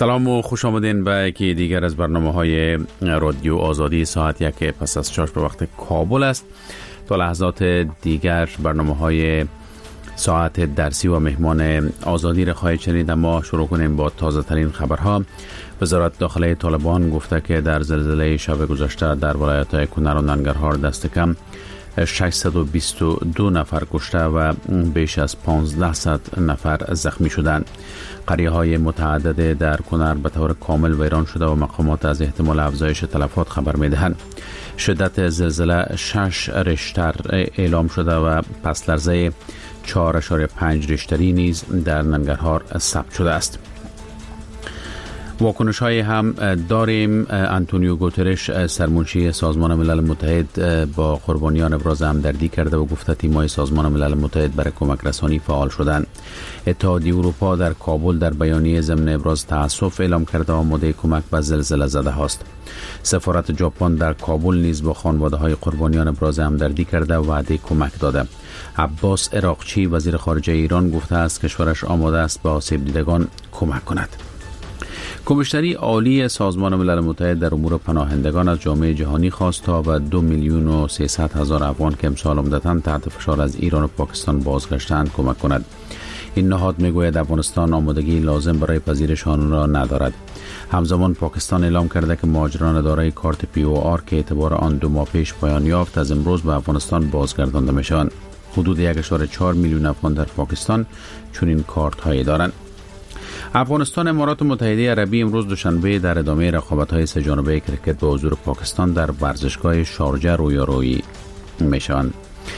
سلام و خوش آمدین به یکی دیگر از برنامه‌های رادیو آزادی. ساعت 1 پس از 4 به وقت کابل است. تا لحظات دیگر برنامه‌های ساعت درسی و مهمان آزادی را خواهید شنید. اما شروع کنیم با تازه ترین خبرها. وزارت داخلی طالبان گفته که در زلزله شب گذشته در ولایت‌های کنر و ننگرهار دست کم 622 نفر کشته و بیش از 1500 نفر زخمی شدند. قریه‌های متعدد در کنر به طور کامل ویران شده و مقامات از احتمال افزایش تلفات خبر می‌دهند. شدت زلزله 6 ریشتر اعلام شده و پس لرزه 4.5 ریشتری نیز در ننگرهار ثبت شده است. واکنش های هم داریم. آنتونیو گوترش سرمنشی سازمان ملل متحد با قربانیان ابراز همدردی کرده و گفته تیم‌های سازمان ملل متحد برای کمک رسانی فعال شدند. اتحادیه اروپا در کابل در بیانیه ضمن ابراز تأسف اعلام کرده آماده کمک به زلزله زده هاست. سفارت ژاپن در کابل نیز با خانواده‌های قربانیان ابراز همدردی کرده و وعده کمک داده. عباس عراقچی وزیر خارجه ایران گفته است کشورش آماده است به آسیب دیدگان کمک کند. کمیشنری عالی سازمان ملل متحد در امور پناهندگان از جامعه جهانی خواست تا به 2,300,000 افغان که امسال عمدتاً تحت فشار از ایران و پاکستان بازگشتند کمک کند. این نهاد میگوید افغانستان آمادگی لازم برای پذیرش آنان را ندارد. همزمان پاکستان اعلام کرده که مهاجران دارای کارت POR که اعتبار آن 2 ماه پیش پایان یافت از امروز به افغانستان بازگردانده میشوند. حدود 1.4 میلیون افغان در پاکستان چنین کارت هایی دارند. افغانستان امارات متحده عربی امروز دوشنبه در ادامه رقابت‌های سه جانبه کرکت با حضور پاکستان در ورزشگاه شارجه رویارویی میشوند.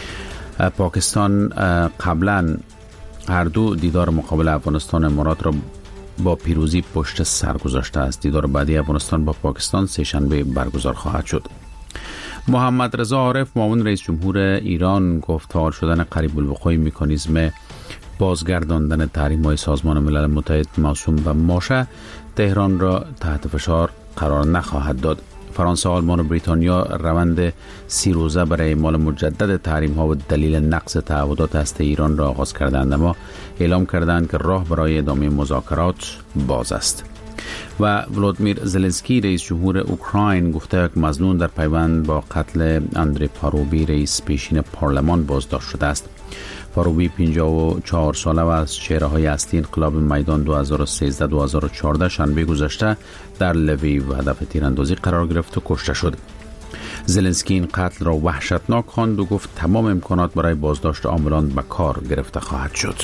پاکستان قبلا هر دو دیدار مقابل افغانستان امارات را با پیروزی پشت سر گذاشته است. دیدار بعدی افغانستان با پاکستان سه شنبه برگزار خواهد شد. محمد رضا عارف معاون رئیس جمهور ایران گفت فعال شدن قریب الوقوع مکانیزم بازگرداندن تحریم‌های سازمان ملل متحد موسوم به ماشه تهران را تحت فشار قرار نخواهد داد. فرانسه، آلمان و بریتانیا روند 30 روزه برای اعمال مجدد تحریم‌ها و دلیل نقض تعهدات هسته ایران را آغاز کردند، اما اعلام کردند که راه برای ادامه مذاکرات باز است. و ولادیمیر زلنسکی رئیس جمهور اوکراین گفته که مظنون در پیوند با قتل اندری پاروبی رئیس پیشین پارلمان بازداشت شده است. پاروبی 54 ساله و از چهره‌های اصلی انقلاب میدان 2013-2014 شنبه گذشته در لویو هدف تیراندازی قرار گرفت و کشته شد. زلنسکی این قتل را وحشتناک خواند و گفت تمام امکانات برای بازداشت عاملان به کار گرفته خواهد شد.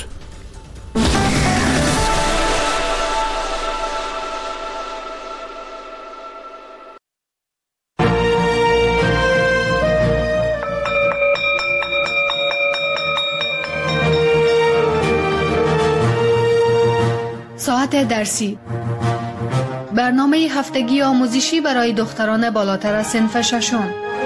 ساعت درسی، برنامه هفتگی آموزشی برای دختران بالاتر از صنف ششم.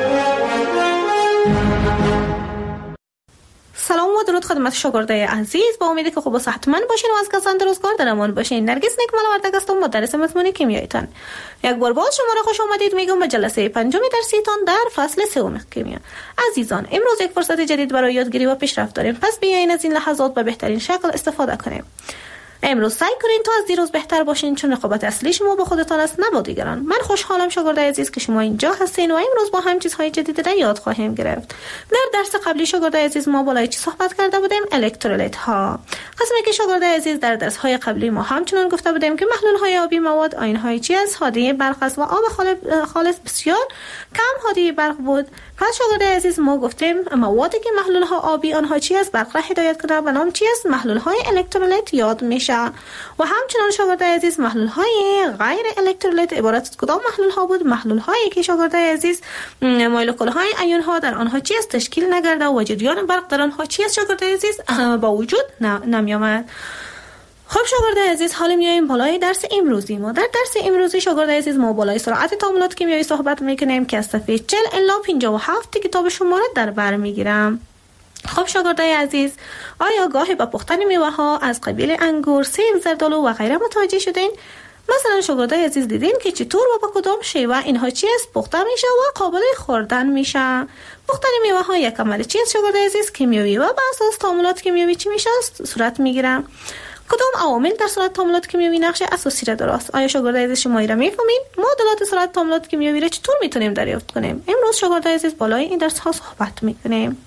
سلام و درود خدمت شاگردای عزیز. با امیدی که خوب و صحتمند باشین و از کسان روزگار در امان باشین. نرگس نکمل وردگ هستم، مدرس مضمون کیمیایتان. یک بار باز شما را خوش آمدید میگم به جلسه 5 درسیتان در فصل 3 کیمیا. عزیزان، امروز یک فرصت جدید برای یادگیری و پیشرفت داریم، پس بیاین از این لحظات به بهترین شکل استفاده کنیم. امروز سعی کنین تا از دیروز بهتر باشین، چون رقابت اصلی شما با خودتان است نه با دیگران. من خوشحالم شاگردای عزیز که شما اینجا هستین و امروز با هم چیزهای جدید را یاد خواهیم گرفت. در درس قبلی شاگردای عزیز ما بالای چی صحبت کرده بودیم؟ الکترولیت ها. قسمی که شاگردای عزیز در درس های قبلی ما همچنان گفته بودیم که محلول های آبی مواد آیون های چی از هادی برق است و آب خالص بسیار کم هادی برق بود. پس شاگردای عزیز ما گفتیم موادی که محلول ها آبی آنها چی از برق را هدایت کنند و نام چی است؟ محلول های الکترولیت یاد میشه. و همچنان شاگردای عزیز محلول های غیر الکترولیت عبارت از کدام محلول ها بود؟ محلول هایی که شاگردای عزیز مولکول های ایون ها در آنها چی است تشکیل نگرده و جریان برق در آنها چی است شاگردای عزیز با وجود نمی آمد. خب شاگردای عزیز، حالا میایم بالای درس امروزی ما. در درس امروزی شاگردای عزیز ما بالای سرعت تعاملات کیمیایی صحبت میکنیم که از صفحه 40 الی 57 کتاب شما را در بر میگیرم. خب شاگردای عزیز، آیا گاهی با پختن میوه ها از قبیل انگور، سیب، زردآلو و غیره متوجه شدین؟ مثلا شاگردای عزیز دیدین که چطور و با کدام شیوه اینها چی است پخته میشه و قابل خوردن میشه. پختن میوه ها یک عمل چی است شاگردای عزیز؟ کیمیایی و بر اساس تعاملات کیمیایی چی میشه صورت میگیره. کدام عوامل در سرعت تعاملات کیمیایی نقش اساسی را دارند؟ آیا شاگردای عزیز شما را میفهمین؟ معادلات سرعت تعاملات کیمیایی را چطور میتونیم دریافت کنیم؟ امروز شاگردای عزیز بالای این درس ها صحبت میکنیم.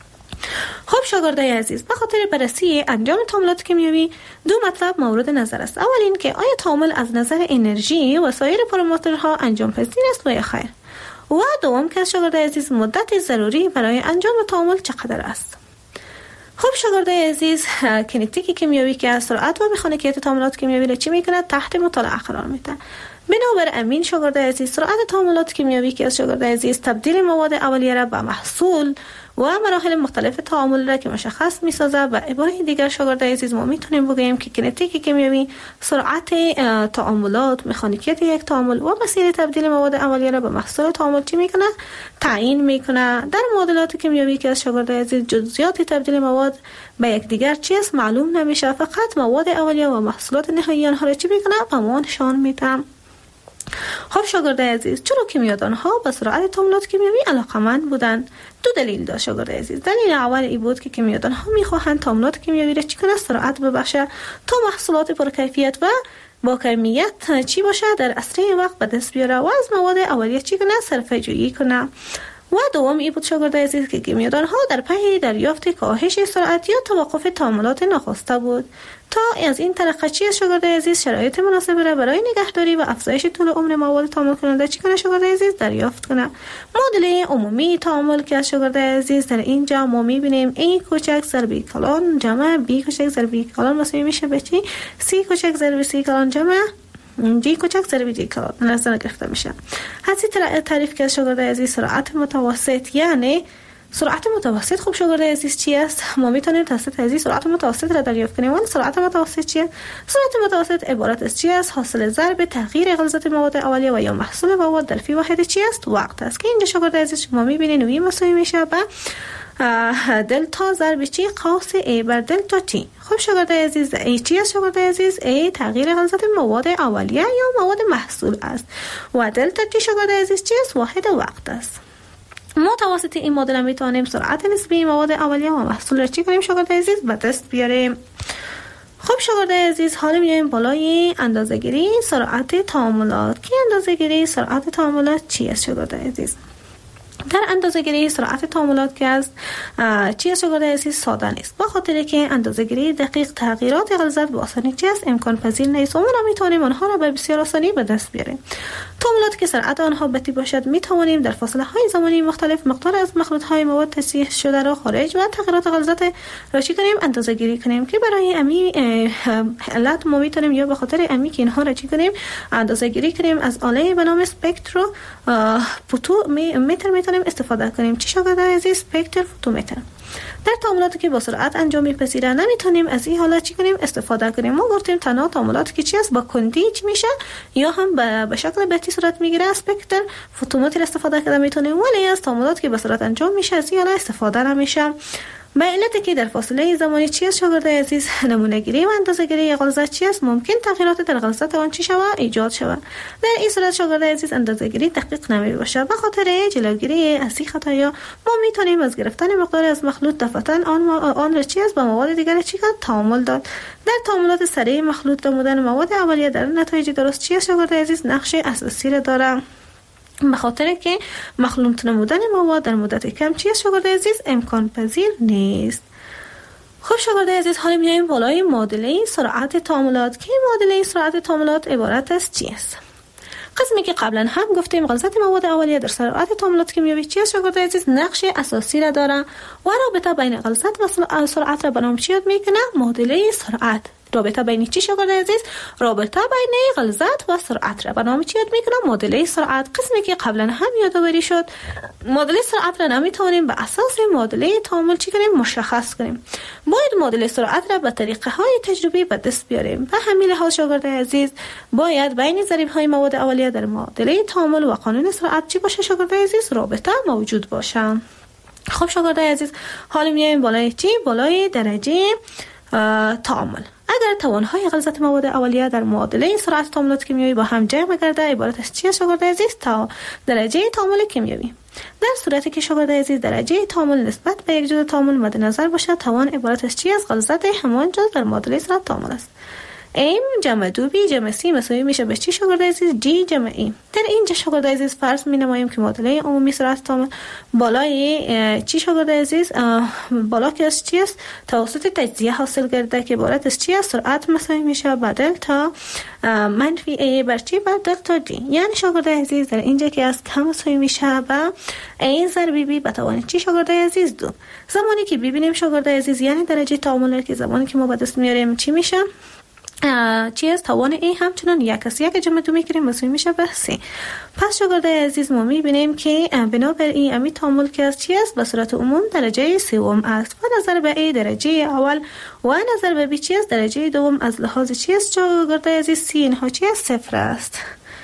خب شاگردای عزیز، به خاطر بررسی انجام تعاملات کیمیایی دو مطلب مورد نظر است. اول این که آیا تعامل از نظر انرژی و سایر پارامترها انجام پذیر است و یا خیر؟ و دوم که شاگردای عزیز مدت ضروری برای انجام تعامل چقدر است؟ خب شاگردای عزیز، کینتیک کیمیایی که از سرعت و مکانیکیت تعاملات کیمیایی را چی میکنه؟ تحت مطالعه قرار میده. بنابر امین شاگردای عزیز، سرعت تعاملات کیمیایی که از شاگردای عزیز تبدیل مواد اولیه را به محصول و مراحل مختلف تعامل را که مشخص می‌سازه. و عباره دیگر شاگردای عزیز ما میتونیم بگیم که کینتیک کیمیایی سرعت تعاملات، مکانیکیت یک تعامل و مسیر تبدیل مواد اولیه را به محصول تعامل چی میکنه؟ تعیین میکنه. در معادلات کیمیایی که از شاگردای عزیز جزئیات تبدیل مواد به یکدیگر چیز معلوم نمیشه، فقط مواد اولیه و محصولات نهایی آنها را چی میکنه؟ به ما نشان میده. خب شاگردای عزیز، چرا کیمیادان‌ها به سرعت تعاملات کیمیایی علاقه‌مند بودند؟ دو دلیل داشت شاگردای عزیز. دلیل اول این بود که کیمیادان‌ها می‌خواهند تعاملات کیمیایی را چیکار سرعت ببخشه تا محصولات پرکیفیت و با کمیت چی باشه در اسرع وقت به دست بیاره و از مواد اولیه چی کنه؟ صرفه‌جویی کنه. و دوم این بود شاگردای عزیز که کیمیادان‌ها در پی دریافت کاهش سرعت یا توقف تعاملات ناخواسته بود تا از این طریق چی شاگردای عزیز شرایط مناسب را برای نگهداری و افزایش طول عمر مواد تعامل کننده چی کنه شاگردای عزیز؟ دریافت کنه. معادله عمومی تعامل که از شاگردای عزیز در اینجا ما می‌بینیم A کوچک ضرب B کلان جمع B کوچک ضرب B کلان مساوی میشه به چی؟ C کوچک ضرب C کلان جمع جی کوچک ضرب جی کلان نظر گرفته میشه. حدسی تعریف که شاگردای عزیز سرعت متوسط یعنی سرعت متوسط. خب شاگردای عزیز چی است؟ ما میتونیم توسط عزیز سرعت متوسط را دریافت کنیم. ولی سرعت متوسط چیه؟ سرعت متوسط عبارت از چی است؟ حاصل ضرب تغییر غلظت مواد اولیه و یا محصول مواد در فی واحد چی است؟ وقت است که اینجا شاگردای عزیز شما میبینید نوعی مساوی میشه به دلتا ضرب چی قوس A بر دلتا تی. خب شاگردای عزیز A چی است شاگردای عزیز؟ A تغییر غلظت مواد اولیه یا مواد محصول است و دلتا تی شاگردای عزیز چی است؟ واحد وقت است. ما توسط این معادله میتونیم سرعت نسبی مواد اولیه و محصول را چی کنیم شاگردای عزیز؟ به دست بیاریم. خب شاگردای عزیز، حالا میایم بالای اندازه‌گیری سرعت تعاملات. که اندازه‌گیری سرعت تعاملات چی است شاگردای عزیز؟ در اندازه‌گیری سرعت تعاملات که از چی است شاگردای عزیز؟ ساده نیست، با خاطر که اندازه‌گیری دقیق تغییرات غلظت با آسانی چی است؟ امکان پذیر نیست و ما نمیتونیم آنها را به بسیار آسانی به دست بیاریم. تعاملات که سرعت آنها بطیء باشد میتوانیم در فاصله های زمانی مختلف مقدار از مخلوط های مواد تصحیح شده را خارج و تغییرات غلظت را چی کنیم؟ اندازه‌گیری کنیم. که برای امی علت ما میتونیم یا به خاطر امی که اینها را چی کنیم؟ اندازه‌گیری کنیم از آله به نام اسپکترو فوتومتر میتونیم استفاده کنیم. چی شاگردای عزیز؟ اسپکتر فوتومتر. در تعاملاتی که با سرعت انجام میپذیره نمیتونیم از این حالت چی کنیم؟ استفاده کنیم. ما گفتیم تنها تعاملاتی که چی است؟ با کندی چی میشه یا هم به شکل بطیء صورت میگیره اسپکتر فوتومتر استفاده کنیم میتونیم. ولی از تعاملاتی که با سرعت انجام میشه از این حالت استفاده نمیشه. به علتی که در فاصله زمانی چی است شاگردای عزیز؟ نمونه گیری و اندازه گیری غلظت چی است؟ ممکن تغییرات در غلظت آن چی شود؟ ایجاد شود. در این صورت شاگردای عزیز اندازه گیری دقیق نمی باشه. به خاطر جلوگیری از این خطایا ما میتونیم از گرفتن مقدار از مخلوط دفعتاً آن را چی است به مواد دیگر چی کنند؟ تعامل داد. در تعاملات سریع مخلوط نمودن مواد اولیه در نتایج درست چی است شاگردای عزیز؟ نقش اساسی را داره. به خاطر که مخلوط نمودن مواد در مدت کم چی است شاگردای عزیز؟ امکان پذیر نیست. خب شاگردای عزیز، حالا میایم بالای معادله سرعت تعاملات. که معادله سرعت تعاملات عبارت از چی است؟ قسمی که قبلا هم گفتیم غلظت مواد اولیه در سرعت تعاملات کیمیایی چی است شاگردای عزیز؟ نقش اساسی را داره و رابطه بین غلظت و سرعت را به نام چی یاد میکنه؟ معادله سرعت. رابطه بین چی شاگردای عزیز؟ رابطه بین غلظت و سرعت را به نام چی یاد میکنه؟ معادله سرعت. قسمی که قبلا هم یادآوری شد. معادله سرعت را نمیتونیم به اساس معادله تعامل چی کنیم؟ مشخص کنیم. باید معادله سرعت را به طریقه های تجربی به دست بیاریم. به همین لحاظ شاگردای عزیز باید بین ضریب های مواد اولیه در معادله تعامل و قانون سرعت چی باشه شاگردای عزیز؟ رابطه موجود باشه. خب شاگردای عزیز، حالا میایم بالای چی؟ بالای درجه تعامل. اگر توانهای غلظت مواد اولیه در معادله سرعت تعاملات کیمیایی با هم جمع گرده عبارت از چی است شاگردای عزیز؟ تا درجه تعامل کیمیایی. در صورتی که شاگرد عزیز درجه تعامل نسبت به یک جزء تعامل مد نظر باشد، توان عبارت از چی از غلظت همان جزء در معادله سرعت تعامل است. ام جمع 2b جمع c مساوی میشه به چی شاگرد عزیز؟ g جمع e. در اینجا شاگرد عزیز فرض می نماییم که معادله عمومی سرعت تعامل بالای چی شاگرد عزیز؟ بالا که از چی است؟ توسط تجزیه حاصل گرده که عبارت از چی است؟ سرعت مساوی میشه با دلتا منفی a بر چی؟ بر دلتا g. یعنی شاگرد عزیز در اینجا که از کم مساوی میشه با a ضرب b به توان چی شاگرد عزیز؟ 2. زمانی که ببینیم شاگرد عزیز یعنی درجه تعامل که زمانی که ما به دست میاریم چی میشه؟ چی است؟ توان ای همچنان یک است. یک جمع 2 میگیریم مساوی میشه به 3. پس شاگرد عزیز ما میبینیم که بنابر این امی تعامل که از چی است؟ به صورت عموم درجه سوم است و نظر به ای درجه اول و نظر به بی چی است؟ درجه دوم. از لحاظ چی است شاگرد عزیز؟ سی اینها چی است؟ 0 است.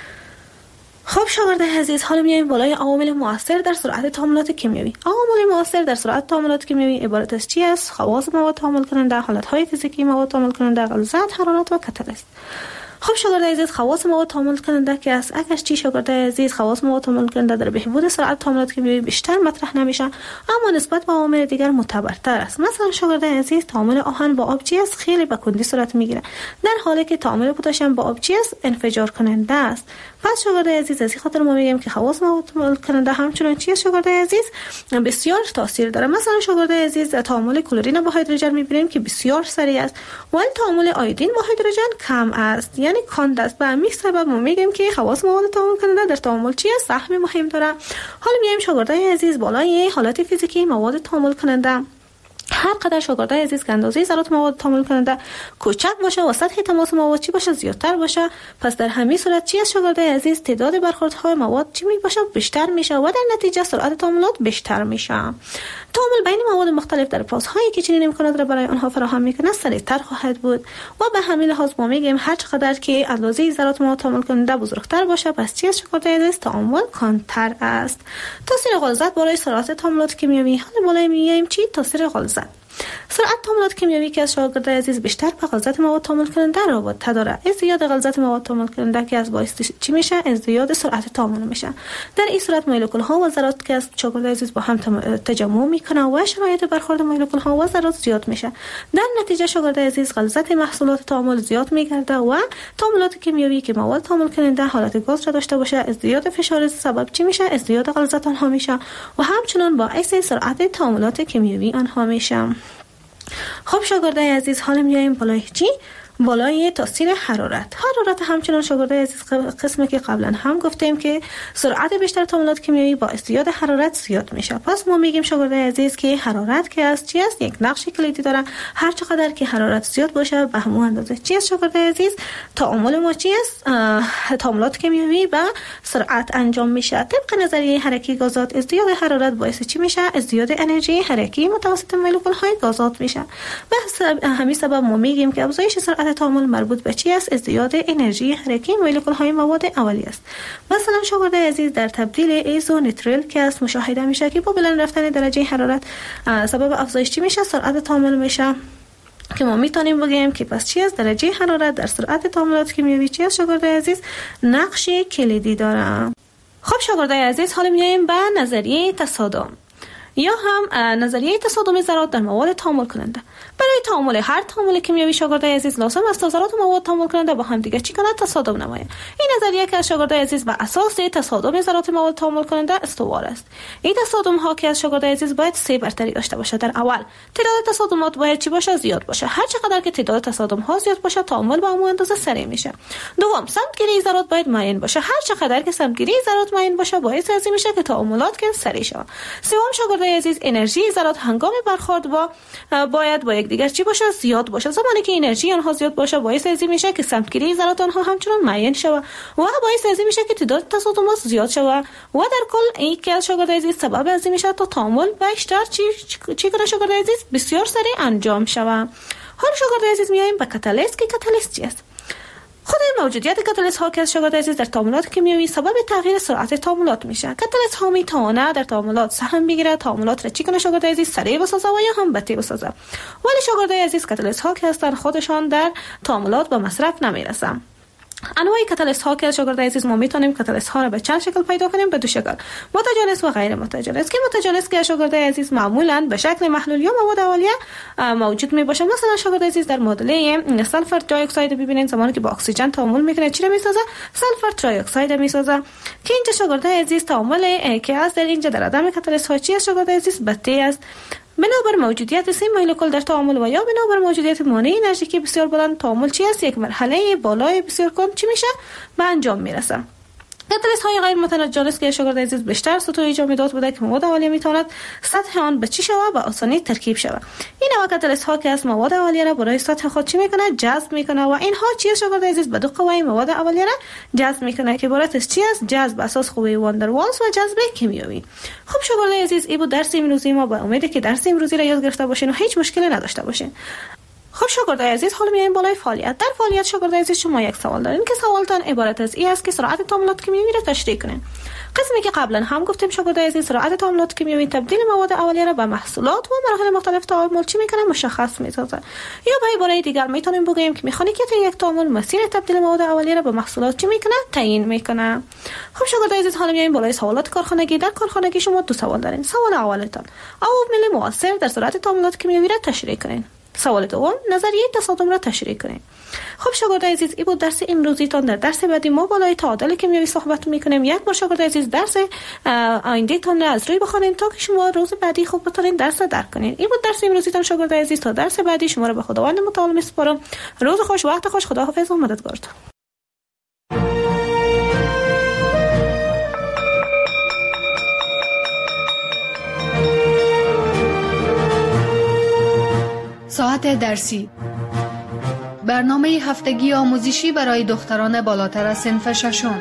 خب شاگرد عزیز حالا میایم بالای عوامل مؤثر در سرعت تعاملات کیمیایی. عوامل مؤثر در سرعت تعاملات کیمیایی عبارت از چی است؟ خواص مواد تعامل کننده، حالتهای فیزیکی مواد تعامل کننده، غلظت، حرارت و کاتالیست. خب شاگرد عزیز خواص مواد تعامل کننده که است، اگر چی شاگرد عزیز خواص مواد تعامل کننده در بهبود سرعت تعاملات کیمیایی بیشتر مطرح نمیشه، اما نسبت به عوامل دیگر معتبرتر است. مثلا شاگرد عزیز تعامل آهن با آب چی است؟ خیلی به کندی صورت میگیره، در حالی که تعامل پتاسیم با آب چی است؟ انفجار کننده است. پس شاگرد عزیز از این خاطر ما میگیم که خواص مواد تعامل کننده همچنان چی است شاگرد عزیز؟ بسیار تاثیر داره. مثلا شاگرد عزیز تعامل کلورین با هیدروژن میبینیم که بسیار سریع است، ولی تعامل آیودین با هیدروژن کم است، یعنی کند است. به همین سبب ما میگیم که خواص مواد تعامل کننده در تعامل چی است؟ سهم مهم داره. حالا میایم شاگرد عزیز بالای حالت فیزیکی مواد تعامل کننده. هر قدر شاگرد عزیز که اندازه ذرات مواد تعامل کننده کوچک باشه و سطح تماس مواد چی باشه؟ زیادتر باشه، پس در همین صورت چی است شاگرد عزیز؟ تعداد برخوردهای مواد چی میشه؟ بیشتر میشه و در نتیجه سرعت تعاملات بیشتر میشه. تعامل بین مواد مختلف در فازهایی که چنین امکانات را برای آنها فراهم میکنه سریعتر خواهد بود و به همین لحاظ ما میگیم هر چقدر که اندازه ذرات مواد تعامل کننده بزرگتر باشه پس چی است شاگرد عزیز؟ تعامل کندتر است. تاثیر غلظت بالای سرعت تعاملات کیمیایی. حالا بالای میایم چی؟ تاثیر غلظت. سرعت تعاملات کیمیایی که از شاگرد عزیز بیشتر به غلظت مواد تعامل کننده رابطه داره. ازدیاد غلظت مواد تعامل کننده که از باعث چی میشه؟ ازدیاد سرعت تعامل میشه. در این صورت مولکول ها و ذرات که از شاگرد عزیز با هم تجمع میکنه و شرایط برخورد مولکول ها و ذرات زیاد میشه. در نتیجه شاگرد عزیز غلظت محصولات تعامل زیاد میگرده و تعاملات کیمیایی که مواد تعامل کننده حالت گاز را داشته باشه ازدیاد فشار سبب چی میشه؟ ازدیاد غلظت آنها میشه و همچنین باعث سرعت تعاملات کیمیایی آنها میشه. خب شاگرد عزیز حالا میایم بالای چی؟ بالای تاثیر حرارت. حرارت همچنان شاگرد عزیز قسمی که قبلا هم گفتیم که سرعت بیشتر تعاملات کیمیایی با ازدیاد حرارت زیاد میشه. پس ما میگیم شاگرد عزیز که حرارت که از چی است؟ یک نقش کلیدی داره. هر چقدر که حرارت زیاد باشه به همون اندازه چی است شاگرد عزیز؟ تعامل ما چی است؟ تعاملات کیمیایی با سرعت انجام میشه. طبق نظریه حرکی گازات ازدیاد حرارت باعث چی میشه؟ ازدیاد انرژی حرکی متوسط مولکول های گازات میشه. به همین سبب ما میگیم که افزایش سرعت تعامل مربوط به چی است؟ ازدیاد انرژی حرکی مولکول های مواد اولیه است. مثلا شاگرد عزیز در تبدیل ایزونیتریل که است مشاهده میشه که با بلند رفتن درجه حرارت سبب افزایش چی میشه؟ سرعت تعامل میشه که ما میتونیم بگیم که پس چی است؟ درجه حرارت در سرعت تعاملات کیمیایی چی است شاگرد عزیز؟ نقش کلیدی داره. خب شاگرد عزیز حالا میایم به نظریه تصادم یا هم نظریه تصادم ذرات در مواد تعامل کننده. برای تعامل هر تعامل کیمیایی شاگرد عزیز لازم است تا ذرات و مواد تعامل کننده با هم دیگه چی کنند؟ تصادم نمایند. این نظریه که از شاگرد عزیز بر اساس تصادم ذرات مواد تعامل کننده استوار است. این تصادم ها که از شاگرد عزیز باید سه برتری داشته باشه. در اول تعداد تصادمات باید چی باشه؟ زیاد باشه. هر چقدر که تعداد تصادم ها زیاد باشه تعامل با همون اندازه سریع میشه. دوم سمتگیری ذرات باید معین باشه. هر چقدر که سمتگیری ذرات معین باشه باعث از این میشه که تعاملات که سریع شه. سوم شاگرد عزیز انرژی ذرات هنگام برخورد باید با یکدیگر چی باشه؟ زیاد باشه. زمانی که انرژی آنها زیاد باشه باعث از این میشه که سمتگیری ذرات آنها همچنان معین شه و باعث از این میشه که تعداد تصادمات زیاد شه و در کل این که شاگرد عزیز سبب از این میشه تا تعامل بیشتر چی کنه شاگرد عزیز؟ بسیار سریع انجام شه. حالا شاگرد عزیز میایم به کاتالیست که کاتالیست چی است؟ خود موجودیت کاتالیست ها که از شاگرد عزیز در تعاملات کیمیایی سبب تغییر سرعت تعاملات میشه. کاتالیست ها میتونه در تعاملات سهم بگیره، تعاملات را چی کنه شاگرد عزیز؟ سریع بسازه و یا هم بطیء بسازه. ولی شاگرد عزیز کاتالیست ها که هستن خودشان در تعاملات به مصرف نمیرسن. انواع کاتالیست ها که شاگرد عزیز ما میتونیم کاتالیست ها را به چند شکل پیدا کنیم؟ به دو شکل: متجانس و غیر متجانس. که متجانس که شاگرد عزیز معمولا به شکل محلول یا مواد اولیه موجود می باشه. مثلا شاگرد عزیز در معادله سلفر دی اکساید ببینید زمانی که با اکسیژن تعامل میکنه چی را میسازه؟ سلفر تری اکساید میسازه. که اینجا شاگرد عزیز تعامل که است در اینجا در عدم کاتالیست ها چی است شاگرد عزیز؟ بته است. بنابر موجودیت 3 مولکول در تعامل و یا بنابر موجودیت مانع انرژیکی بسیار بلند تعامل چی است؟ یک مرحله بالای بسیار کند چی میشه؟ به انجام میرسه. کاتالیست های غیر متجانس که شاگرد عزیز بیشتر سطح ایجاد داد بوده که مواد اولیه میتواند سطح آن به چی شود؟ به آسانی ترکیب شود. این نوع کاتالیست ها که از مواد اولیه را برای سطح خود چی میکنه؟ جذب میکنه و اینها چی شاگرد عزیز؟ به دو قوه مواد اولیه را جذب میکنه که عبارت از چی است؟ جذب اساس قوه واندروالز و جذب کیمیایی. خب شاگرد عزیز این بود درس امروزی ما. به امید که درس امروزی را یاد گرفته باشین و هیچ مشکلی نداشته باشین. خب شاگرد عزیز حالا میایم بالای فعالیت. در فعالیت شاگرد عزیز شما یک سوال دارین که سوالتان عبارت از این است که سرعت تعاملات کیمیایی را تشریح کنین. قسمی که قبلا هم گفتیم شاگرد عزیز سرعت تعاملات کیمیایی تبدیل مواد اولیه را به محصولات و مراحل مختلف تعامل چی میکنه؟ مشخص میسازه. یا به عباره دیگر میتونیم بگیم که مکانیکیت یک تعامل مسیر تبدیل مواد اولیه را به محصولات چی میکنه؟ تعیین میکنه. خب شاگرد عزیز حالا میایم بالای سوالات کارخانگی. در کارخانگی شما دو سوال دارین. سوال اولتان عوامل مؤثر در سرعت تعاملات کیمیایی را تشریح کنین. سوال دوم نظریه تصادم را تشریح کنیم. خب شاگرد عزیز این بود درس امروزیتان. در درس بعدی ما بالای تعادل کیمیایی صحبت میکنیم. یک بار شاگرد عزیز درس آینده تان را از روی بخونین تا که شما روز بعدی خوب بتونین درس را درک کنین. این بود درس امروزیتان شاگرد عزیز. تا درس بعدی شما را به خداوند متعال میسپارم. روز خوش، وقت خوش، خداحافظ و مددگارتان. ساعت درسی، برنامه هفتگی آموزشی برای دختران بالاتر از صنف ششم.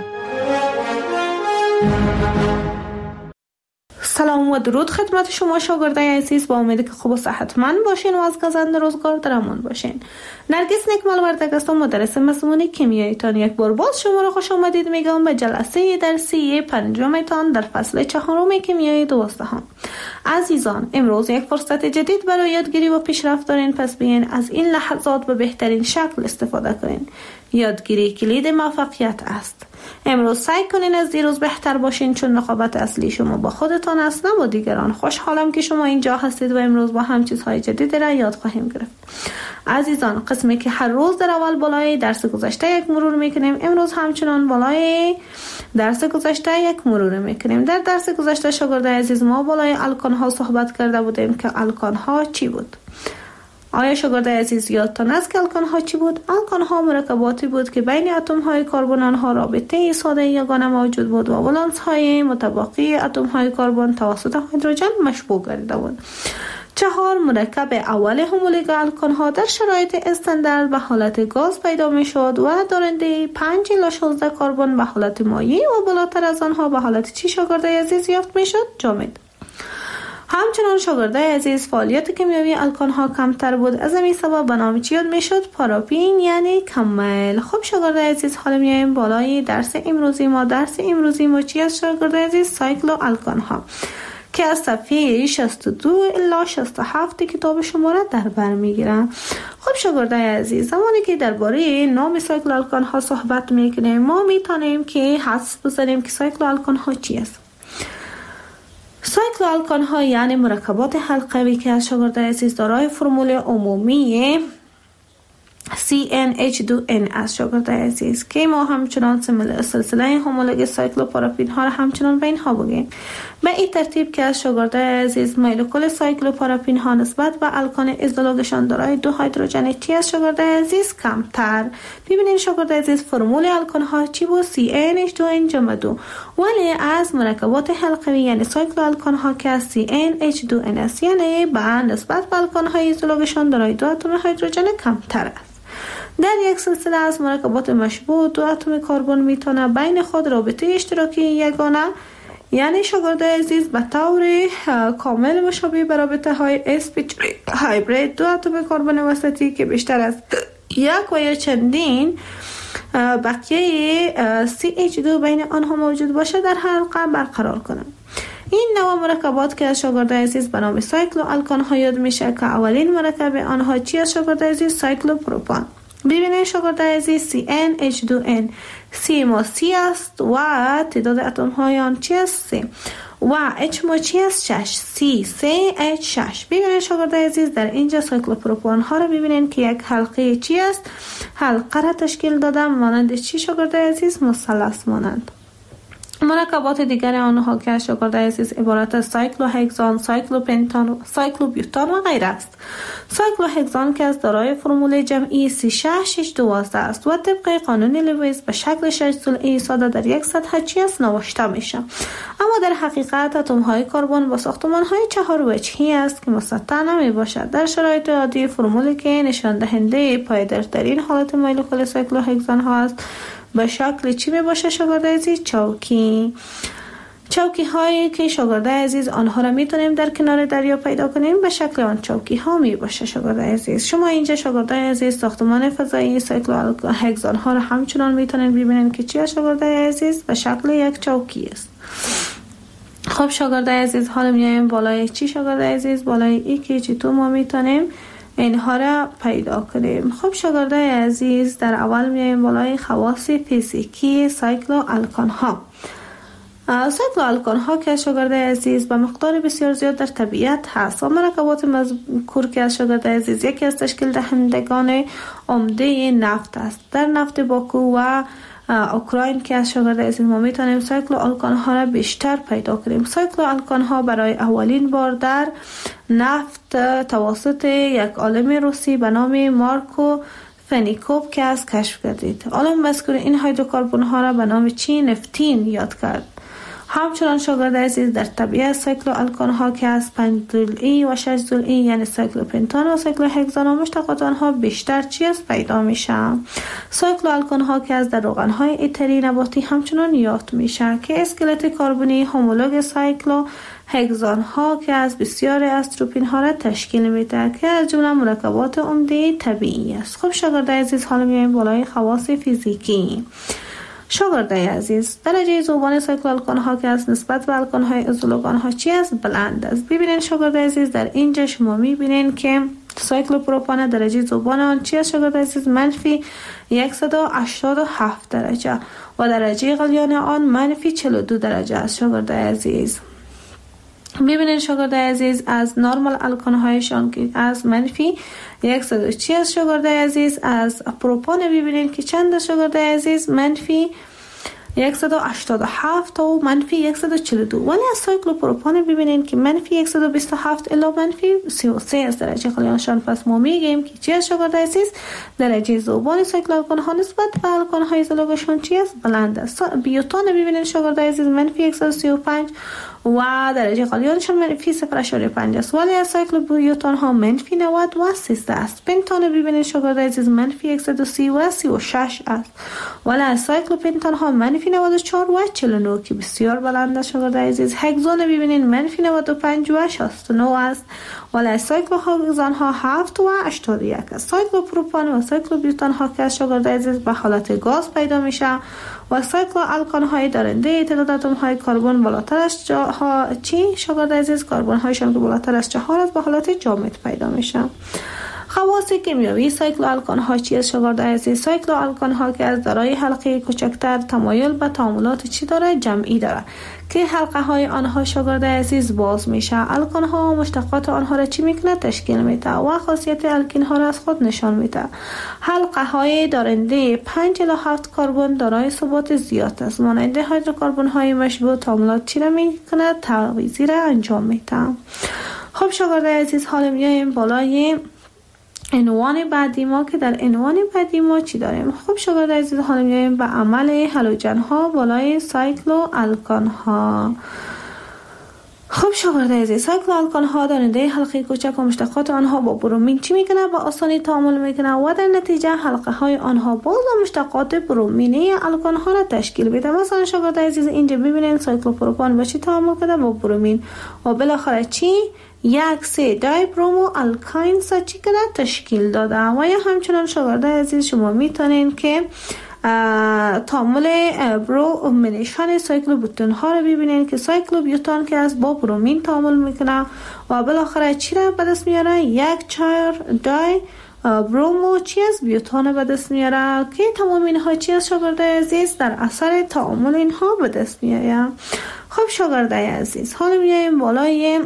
سلام و درود خدمت شما شاگردای عزیز. با امید که خوب و صحتمند باشین و از گزند روزگار در امان باشین. نرگس نکمل وردک هستم، مدرس مضمون کیمیاییتان. یک بار باز شما را خوش آمدید میگم به جلسه درسی پنجمتان در فصل 4 کیمیای 12. عزیزان امروز یک فرصت جدید برای یادگیری و پیشرفت دارین، پس بیاین از این لحظات به بهترین شکل استفاده کنین. یادگیری کلید موفقیت است. امروز سعی کنین از دیروز بهتر باشین، چون رقابت اصلی شما با خودتان است نه با دیگران. خوشحالم که شما اینجا هستید و امروز با هم چیزهای جدید را یاد خواهیم گرفت. عزیزان قسمی که هر روز در اول بالای درس گذشته یک مرور میکنیم، امروز همچنان بالای درس گذشته یک مرور میکنیم. در درس گذشته شاگرد عزیز ما بالای الکان ها صحبت کرده بودیم که الکان ها چی بود. آیا شاگرد عزیز یادتان است که الکان ها چی بود؟ الکان ها مرکباتی بود که بین اتم های کربن آنها رابطه ساده یگانه موجود بود و ولانس های متباقی اتم های کربن توسط هیدروژن مشبوع گردیده بود. 4 مرکب اول هومولوگ الکان ها در شرایط استاندارد به حالت گاز پیدا می شد و دارنده 5 الی 16 کربن به حالت مایع و بالاتر از آنها به حالت چی شاگرد عزیز یافت می شد؟ جامد. همچنان شاگرد عزیز فعالیت کیمیایی الکان ها کمتر بود، از همین سبب به نام چی یاد میشد؟ پاراپین یعنی کمل. خب شاگرد عزیز حالا میایم بالای درس امروزی ما. درس امروزی ما چی است شاگرد عزیز؟ سایکلو الکان ها که از صفحه 62 الی 67 کتاب شما را در بر میگیرم. خب شاگرد عزیز زمانی که درباره نام سایکلو الکان ها صحبت میکنیم ما میتونیم که حدس بزنیم که سایکلو الکان ها چی است. سایکلو الکان ها یعنی مرکبات حلقوی که از شاگرد عزیز دارای فرمول عمومی CnH2n از شاگرد عزیز که ما همچنان سلسله هومولوگ سایکلوپاراپین ها را همچنان به اینها بگیم. به این ترتیب که از شاگرد عزیز مولکول سایکلوپاراپین ها نسبت به الکان ازولوگشان دارای 2 هیدروژن تی از شاگرد عزیز کمتر. ببینید شاگرد عزیز فرمول الکان ها چی بود؟ CnH2n جمع 2. ولی از مرکبات حلقوی یعنی سایکلو الکان ها که از CnH2n است، یعنی به نسبت به الکان های ازولوگشان دارای 2 اتم هیدروژن کمتر است. در یک سلسله از مرکبات مشبوع 2 اتم کربن میتونه بین خود رابطه اشتراکی یگانه یعنی شاگرد عزیز به طور کامل مشابه به رابطه های sp3 هایبرید 2 اتم کربن وسطی که بیشتر از یک و یا چندین بقیه CH2 بین آنها موجود باشه در حلقه برقرار کنند. این نوع مرکبات که از شاگرد عزیز به نام سایکلو الکان ها یاد میشه که اولین مرکب آنها چی از شاگرد عزیز؟ سایکلوپروپان. ببینید شاگردای عزیز CnH2n C ما C است و تعداد اتم های آن چی است؟ 3 و H ما چی است؟ 6 C3H6. ببینید شاگردای عزیز در اینجا سایکلوپروپان ها رو ببینید که یک حلقه چی است؟ حلقه را تشکیل دادم مانند چی شاگردای عزیز؟ مثلث مانند. مرکبات دیگر آنها که شاگردای عزیز عبارت از سایکلوهگزان، سایکلوپنتان، سایکلوبیوتان و غیره است. سایکلوهگزان که از دارای فرمول جمعی C6H12 است و طبق قانون لوئیس به شکل 6 ضلعی ساده در یک سطح چی است نوشته میشه. اما در حقیقت اتم های کربن با ساختمان های 4 وجهی است که مسطح نمی باشد. در شرایط عادی فرمولی که نشان دهنده پایدارترین حالت مولکول سایکلوهگزان ها است به شکل چی می باشه شاگردای عزیز؟ چوکی هایی که شاگردای عزیز آنها را میتونیم در کنار دریا پیدا کنیم به شکل آن چوکی ها می باشه شاگردای عزیز. شما اینجا شاگردای عزیز ساختمان فضایی سایکلوهگزان ها را همچنان میتونید ببینید که چی شاگردای عزیز به شکل یک چوکی است. خب شاگردای عزیز حالا میایم بالای چی شاگردای عزیز؟ بالای ای که چی تو ما میتونیم اینها را پیدا کنیم. خب شاگردای عزیز در اول میایم بالای خواص فیزیکی سایکلوآلکان ها. سایکلوآلکان ها که شاگردای عزیز به مقدار بسیار زیاد در طبیعت هست و مرکبات مذکور که شاگردای عزیز یکی از تشکیل دهندگان عمده نفت است. در نفت باکو و اوکراین که از شاگردای عزیز ما میتونیم سایکلوآلکان ها را بیشتر پیدا کنیم. سایکلوآلکان ها برای اولین بار در نفت توسط یک عالم روسی به نام مارکو فنیکوف که از کشف کردید. عالم مذکور این هیدروکربن ها را به نام چی؟ نفتین یاد کرد. همچنان شاگردای عزیز در طبیعت سایکلوآلکان ها که از 5 ضلعی و 6 ضلعی یعنی سایکلوپنتان و سایکلوهگزان و مشتقات آنها بیشتر چی است پیدا میشه. سایکلوآلکان ها که از در روغن های اتری نباتی همچنان یافت میشه که اسکلت کربنی هومولوگ سایکلوهگزان ها که از بسیار استروپین ها را تشکیل میده که از جمله مرکبات عمده طبیعی است. خب شاگردای عزیز حالا میایم بالای خواص فیزیکی. شاگردای عزیز درجه ذوبان سایکلوآلکان ها که از نسبت به آلکان های ازولوگان ها چی است؟ بلند است. ببینید شاگردای عزیز در اینجا شما میبینید که سایکلوپروپان درجه ذوبان آن چی است شاگردای عزیز؟ منفی 187 درجه و درجه غلیان آن منفی 42 درجه است شاگردای عزیز. ببینید شاگردای عزیز از نرمال آلکان هایشان که از منفی 100 است شاگردای عزیز. از پروپان ببینید که چند است شاگردای عزیز؟ منفی 187 تا منفی 142. ولی از سایکلوپروپان ببینید که منفی 127 الی منفی 33 از درجه غلیانشان. پس ما میگیم که چی است شاگردای عزیز؟ درجه ذوبان سایکلوآلکان ها نسبت به آلکان های ازولوگشان چی است؟ بلند است. بیوتان ببینید شاگردای عزیز منفی 135 و درجه غلیانشان منفی 0.5 است. ولی از سایکلوبیوتان ها منفی 90 و 13 است. پنتان ببینید شاگردای عزیز منفی 130 و 36 است. ولی از سایکلوپنتان ها منفی 94 و 49 که بسیار بلند است شاگردای عزیز. هگزان ببینید منفی 95 و 69 است. ولی از سایکلوهگزان ها 7 و 81 است. سایکلوپروپان و سایکلوبیوتان ها که شاگردای عزیز به حالت گاز پیدا میشه و سایکلوآلکان های دارنده تعداد اتم های کربن بالاتر از چی شاگردای عزیز؟ کربن هایشان که بالاتر از 4 است به حالت جامد پیدا میشه. خواص کیمیایی سایکلوآلکان ها چی است شاگردای عزیز؟ سایکلوآلکان ها که از دارای حلقه کوچکتر تمایل به تعاملات چی داره؟ جمعی داره که حلقه های آنها شاگردای عزیز باز میشه. آلکان ها و مشتقات آنها را چی میکنه؟ تشکیل میده و خاصیت الکین ها را از خود نشان میده. حلقه های دارنده 5 الی 7 کربن دارای ثبات زیاد است. مانند هیدروکربن های مشبوع تعاملات چی را میکنه؟ تعویضی را انجام میده. خب شاگردای عزیز حالا میایم بالای عنوان بعدی ما که در عنوان بعدی ما چی داریم؟ خب شاگردای عزیز حالا میایم به عمل هالوژن ها بالای سایکلوآلکان ها. خب شاگردای عزیز سایکلوآلکان ها دارنده حلقه کوچک و مشتقات آنها با برومین چی میکنه؟ با آسانی تعامل میکنه و در نتیجه حلقه های آنها باز و مشتقات برومینی آلکان ها را تشکیل میده. مثلا شاگردای عزیز اینجا ببینید سایکلوپروپان با چی تعامل کرده؟ با برومین و بالاخره چی؟ یک 3 دای برومو الکاین سا چی کنه؟ تشکیل داده. و یا همچنان شاگردای عزیز شما میتونین که تعامل برومینیشن سایکلوبیوتان ها رو ببینید که سایکلوبیوتان که از با برومین تعامل میکنه و بالاخره چی را به دست میاره؟ یک 4 دای برومو چی از بیوتان به دست میاره که تمام اینها چی از شاگرده عزیز در اثر تعامل اینها به دست میاره. خب شاگرده عزیز حالا میایم بالای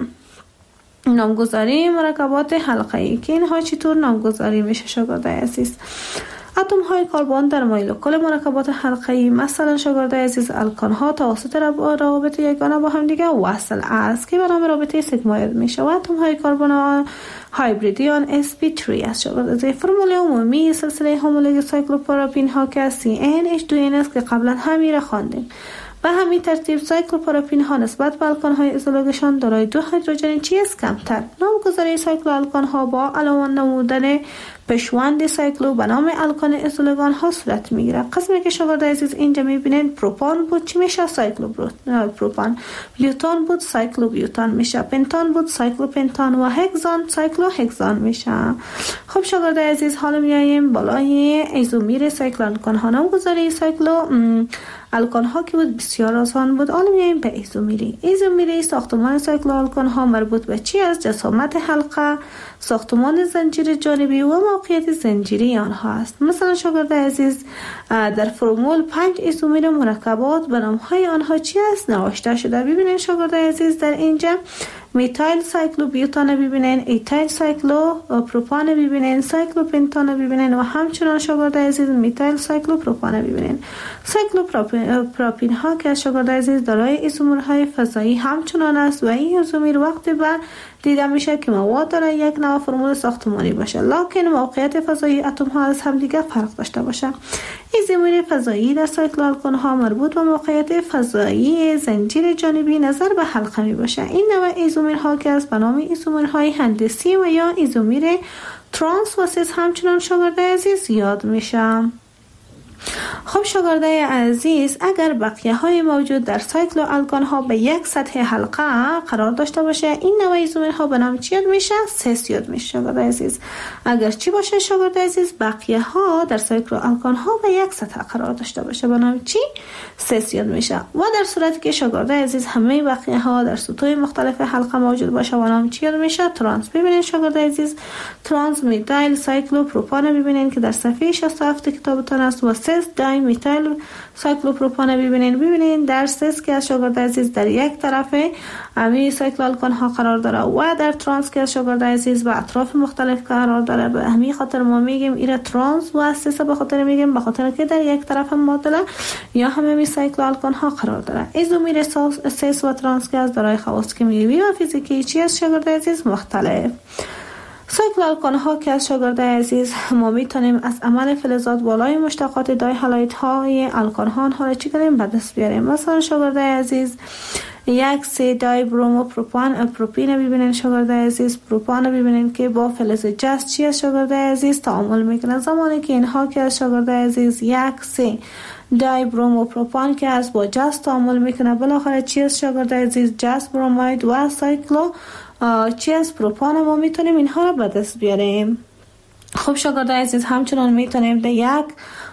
نامگذاری مرکبات حلقه‌ای که اینها چطور نامگذاری میشه شاگرده عزیز. اتم های کربن در مولکول مرکبات حلقه‌ای مثلا شاگرده عزیز الکان ها توسط روابط یگانه با هم دیگه وصل است که به نام رابطه سیگموید میشه و اتم های کربن هایبریدیان sp3 است. شاگرده عزیز فرمول عمومی سلسله هومولوژ سایکلوپروپین ها که CnH2n که قبلا همین را خواندیم. به همین ترتیب سایکلوپروپین ها نسبت به الکان های ایزولوژشان دارای 2 هیدروژن چیز کمتر. نامگذاری سایکلو الکان ها با علاوه نمودن پیشوند سایکلو به نام الکان ایزولوگان ها صورت میگیره. قسمی که شاگرده عزیز اینجا میبینید پروپان بود چی میشه؟ سایکلو پروپان. بیوتان بود سایکلو بیوتان میشه. پنتان بود سایکلو پنتان و هگزان سایکلو هگزان میشه. خب شاگرده عزیز حالا میایم بالای ایزومیر سایکلو الکان ها. نامگذاری سایکلو الکان ها که بود بسیار آسان بود. حالا میایم به ایزومیری. ایزومیری ساختمان سایکلو الکان ها مربوط به چی است؟ جسامت حلقه، ساختمان زنجیر جانبی و موقعیت زنجیری آنها است. مثلا شاگرده عزیز در فرمول 5 ایزومیر مرکبات به نامهای آنها چی است نوشته شده. ببینید شاگرده عزیز در اینجا میتایل سایکلو بیوتان ببینین، ایتایل سایکلو پروپان ببینین، سایکلو پنتان ببینین و همچنان شاگرده عزیز میتایل سایکلو پروپان ببینین. سایکلو پروپین ها که شاگرده عزیز دارای ایزومرهای فضایی همچنان است و این ایزومیر وقتی به دیده میشه که مواد داره یک نوع فرمول ساختمانی باشه لکن موقعیت فضایی اتم ها از هم دیگه فرق داشته باشه. ایزومیر فضایی در سایکل الکان ها مربوط به موقعیت فضایی زنجیر جانبی نظر به حلقه می باشه. این نوع ایزومیر ها که از به نام ایزومرهای هندسی و یا ایزومیر ترانس و سیس همچنان شاگرده عزیز یاد میشه. خب شاگرده عزیز اگر بقیه های موجود در سایکلو الکان ها به یک سطح حلقه قرار داشته باشه این نوع ایزومر ها به نام چی یاد میشه؟ سیس یاد میشه شاگرده عزیز. اگر چی باشه شاگرده عزیز؟ بقیه ها در سایکلو الکان ها به یک سطح قرار داشته باشه به نام چی؟ سیس یاد میشه. و در صورتی که شاگرده عزیز همه بقیه ها در سطوح مختلف حلقه موجود باشه به نام چی یاد میشه؟ ترانس. ببینید شاگرده عزیز ترانس میتایل سایکلو پروپان ببینید که در صفحه 67 کتابتون است و سیس دای میتایل سایکلوپروپان ببینید در سیس که از شاگرده عزیز در یک طرف امی سایکل الکان ها قرار داره و در ترانس که از شاگرده عزیز به اطراف مختلف قرار داره. به همین خاطر ما میگیم ایره ترانس و سیس به خاطر میگیم به خاطر که در یک طرف معادله یا همه سایکل الکان ها قرار داره. ایزومیر سیس و ترانس که از دارای خواص کیمیایی و فیزیکی چی از شاگرده عزیز مختلف. سایکل الکان ها که از شاگرده عزیز ما میتونیم از عمل فلزات بالای مشتقات دای هالایت های الکان ها آنها را چی کنیم به دست بیاریم. مثلا شاگرده عزیز یک سی دای برومو پروپین ببینین شاگرده عزیز پروپان ببینین که با فلز جست چی از شاگرده عزیز تعامل میکنه. زمانی که اینها که از شاگرده عزیز یک سی دای برومو پروپان که از با جست تعامل میکنه بالاخره چی از شاگرده عزیز جست بروماید و سایکلو چی از پروپان ما میتونیم اینها را به دست بیاریم. خب شاگرده عزیز همچنان میتونیم در یک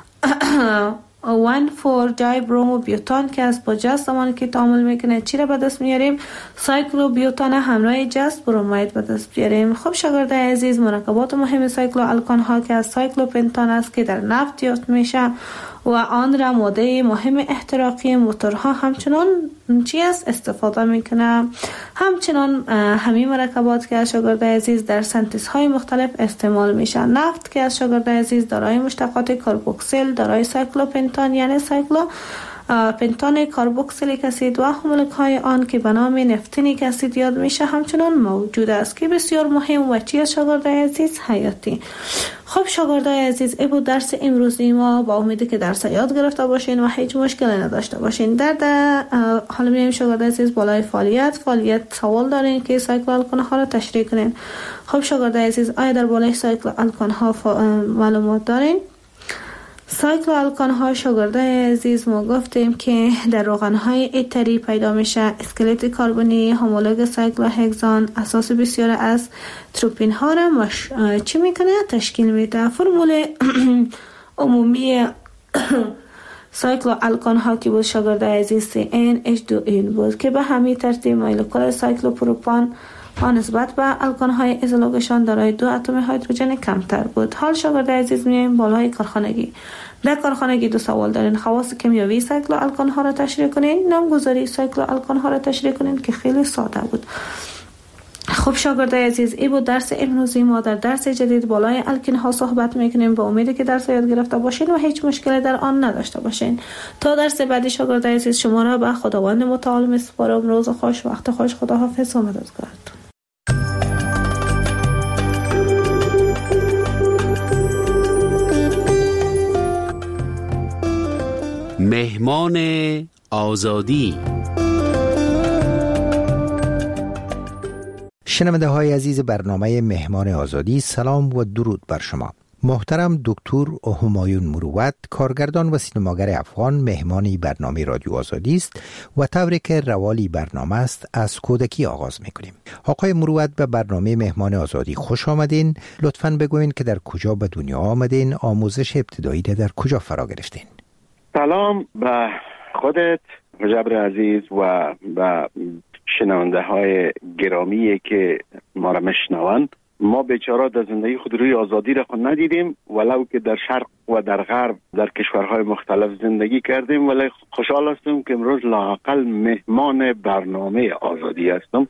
1,4 دای برومو بیوتان که از با جست زمانی که تعامل میکنه چی را به دست میاریم؟ سایکلو بیوتان همراه جست بروماید به دست بیاریم. خب شاگرده عزیز مرکبات مهم سایکلو الکان ها که از سایکلو پنتان است که در نفت یافت میشه و آن را ماده مهم احتراقی موتورها همچنان چی است استفاده میکنه. همچنان همین مرکبات که از شاگرده عزیز در سنتز های مختلف استعمال میشه. نفت که از شاگرده عزیز دارای مشتقات کاربوکسیل دارای سایکلو پنتان یعنی سایکلو پنتان کاربوکسیلیک اسید و هومولوژ های آن که به نام نفتینیک اسید یاد میشه همچنان موجود است که بسیار مهم و چی از شاگرده عزیز حیاتی. خب شاگرده عزیز ای بود درس امروزی ما. با امیدی که درس یاد گرفته باشین و هیچ مشکلی نداشته باشین. در حالا میایم شاگرده عزیز بالای فعالیت سوال دارین که سایکل الکان ها را تشریح کنین. خب شاگرده عزیز آیا در بالای سایکل الکان ها معلومات دارین؟ سایکل الکان ها شاگرده عزیز ما گفتیم که در روغن های اتری پیدا میشه. اسکلت کربنی هومولوژ سایکل هگزان اساس بسیار از تروپین ها را چی میکنه؟ تشکیل میده. فرمول عمومی سایکل الکان ها که بود شاگرده عزیز CnH2n بود که به همین ترتیب مولکول سایکلوپروپان آن نسبت به الکان‌های ایزولوگشان دارای 2 اتم هیدروژن کمتر بود. حال شاگرد عزیز میایم بالای کارخانگی. در کارخانگی 2 سوال دارین. خواص کیمیایی سایکلو الکان ها را تشریح کنین، نامگذاری سایکلو الکان ها را تشریح کنین که خیلی ساده بود. خب شاگردای عزیز، این بود درس امروزی ما. در درس جدید بالای الکین ها صحبت میکنیم. با امیدی که درس یاد گرفته باشین و هیچ مشکلی در آن نداشته باشین. تا درس بعدی شاگردای عزیز، شما را به خداوند متعال میسپارم. روز خوش، وقت خوش، خداحافظ و مددگارتون. مهمان آزادی. شنونده های عزیز برنامه مهمان آزادی، سلام و درود بر شما. محترم دکتر همایون مروت، کارگردان و سینماگر افغان، مهمانی برنامه رادیو آزادی است و طوری که روالی برنامه است از کودکی آغاز میکنیم. آقای مروت، به برنامه مهمان آزادی خوش آمدین. لطفاً بگوین که در کجا به دنیا آمدین، آموزش ابتدایی در کجا فرا گرفتین؟ سلام به خودت مجبر عزیز و به شنونده های گرامی که ما را میشنوند. ما بیچاره در زندگی خود روی آزادی را خود ندیدیم، ولو که در شرق و در غرب در کشورهای مختلف زندگی کردیم، ولی خوشحال هستم که امروز لااقل مهمان برنامه آزادی هستم.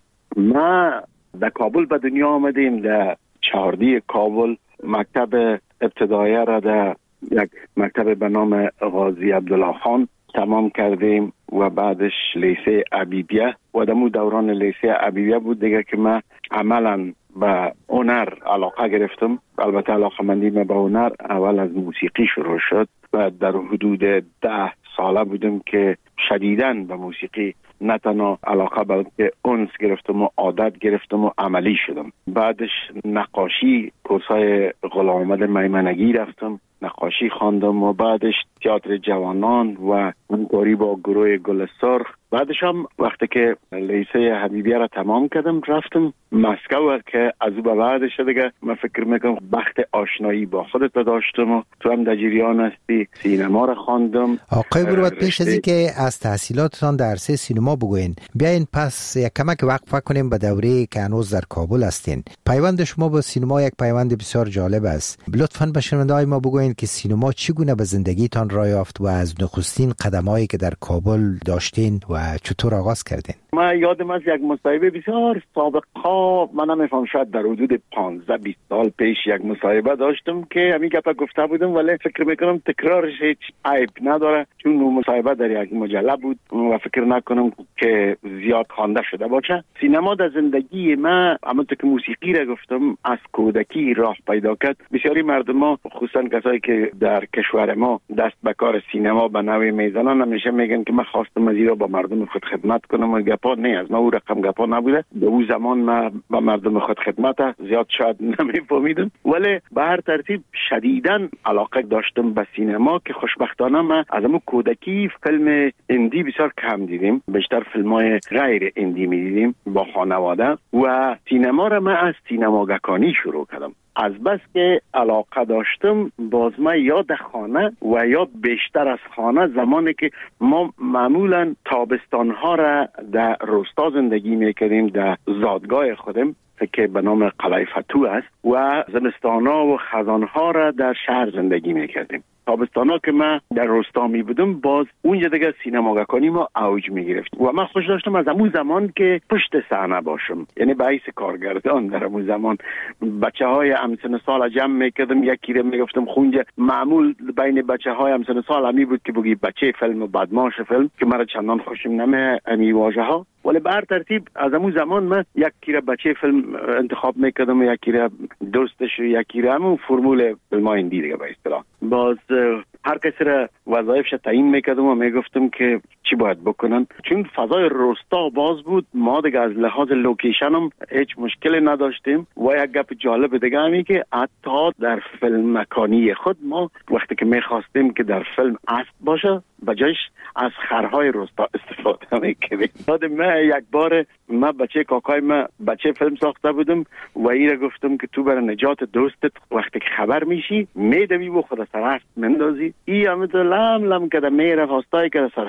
ما در کابل به دنیا آمدیم، در چهاردی کابل. مکتب ابتدایی را در یک مکتب به نام غازی عبدالله خان تمام کردیم و بعدش لیسه عبیبیه و دمو دوران لیسه عبیبیه بود دیگه که من عملا به هنر علاقه گرفتم. البته علاقه مندی من به هنر اول از موسیقی شروع شد و در حدود 10 ساله بودم که شدیداً به موسیقی نه تنها علاقه بلکه انس گرفتم و عادت گرفتم و عملی شدم. بعدش نقاشی، کورسای غلام احمد میمنگی رفتم، نقاشی خواندم و بعدش تئاتر جوانان و همکاری با گروه گل سرخ. بعدش هم وقتی که لیسه حبیبیه را تمام کردم رفتم مسکو که از او به بعدش دیگه من فکر میکنم بخت آشنایی با خودت داشتم و تو هم در جریان هستی. سینما را خواندم. آقای مروت، پیش از اینکه از تحصیلاتتان در عرصه سینما بگوین، بیاین پس یک کمک وقفه کنیم به دوره که هنوز در کابل هستین. پیوند شما با سینما یک پیوند بسیار جالب است. لطفاً به شنونده‌های ما بگوین که سینما چگونه به زندگیتان راه یافت و از نخستین قدمایی که در کابل داشتین و چطور آغاز کردین؟ من یادم از یک مصاحبه بسیار سابقا، من نمیفهم شاید در حدود 15-20 سال پیش یک مصاحبه داشتم که همین گپ گفته بودم، ولی فکر میکنم تکرارش هیچ عیب نداره چون اون مصاحبه در یک مجله بود و فکر نکنم که زیاد خوانده شده باشه. سینما در زندگی من، همونطور که موسیقی را گفتم، از کودکی راه پیدا کرد. بسیاری مردم ها، خصوصا کسایی که در کشور ما دست به کار سینما به نوعی میزنن، همیشه میگن که من خواستم از این را با مردم خود خدمت کنم و گپا نه از ما او رقم گپا نبوده. به اون زمان من با مردم خود خدمت زیاد شاید نمیفهمیدم، ولی به هر ترتیب شدیداً علاقه داشتم به سینما که خوشبختانه من از همون کودکی فیلم اندی بسیار کم دیدیم، بیشتر فیلم‌های غیر اندی می‌دیدیم با خانواده و سینما را من از سینماگکانی شروع کردم. از بس که علاقه داشتم، باز من یا در خانه و یا بیشتر از خانه، زمانی که ما معمولا تابستانها را در روستا زندگی میکردیم در زادگاه خودم که به نام قلعه فتو است و زمستانها و خزانها را در شهر زندگی میکردیم. تابستانا که من در روستا می بودم، باز اونجا دیگه سینماگکانی ما اوج می گرفت و من خوش داشتم از همون زمان که پشت صحنه باشم، یعنی به حیث کارگردان. در همون زمان بچه های همسن سال جمع میکردم، یکی رو میگفتم خونجا. معمول بین بچه های همسن سال همی بود که بگی بچه فیلم و بدماش فیلم که مرا چندان خوشم نمی امی واژه ها، ولی به هر ترتیب از همون زمان من یکی رو بچه فیلم انتخاب میکردم و یکی رو دوستش و یکی رو همون فرمول فیلم های اندی دیگه به اصطلاح. باز هر کسی را وظایفش تعیین میکردم و میگفتم که چی باید بکنن، چون فضای روستا باز بود. ما دیگه از لحاظ لوکیشن هم هیچ مشکلی نداشتیم و یک گپ جالب دیگه همی که حتی در فیلم مکانی خود ما وقتی که میخواستیم که در فیلم اسب باشه، بجایش از خرهای روستا استفاده میکردیم. من یک بار من بچه کاکای من بچه فیلم ساخته بودم و ایره گفتم که تو برای نجات دوستت وقتی که خبر میشی میدوی و خود سر اسب مندازی. ای همه تو لم لم کده میره خواستای که سر خر بالا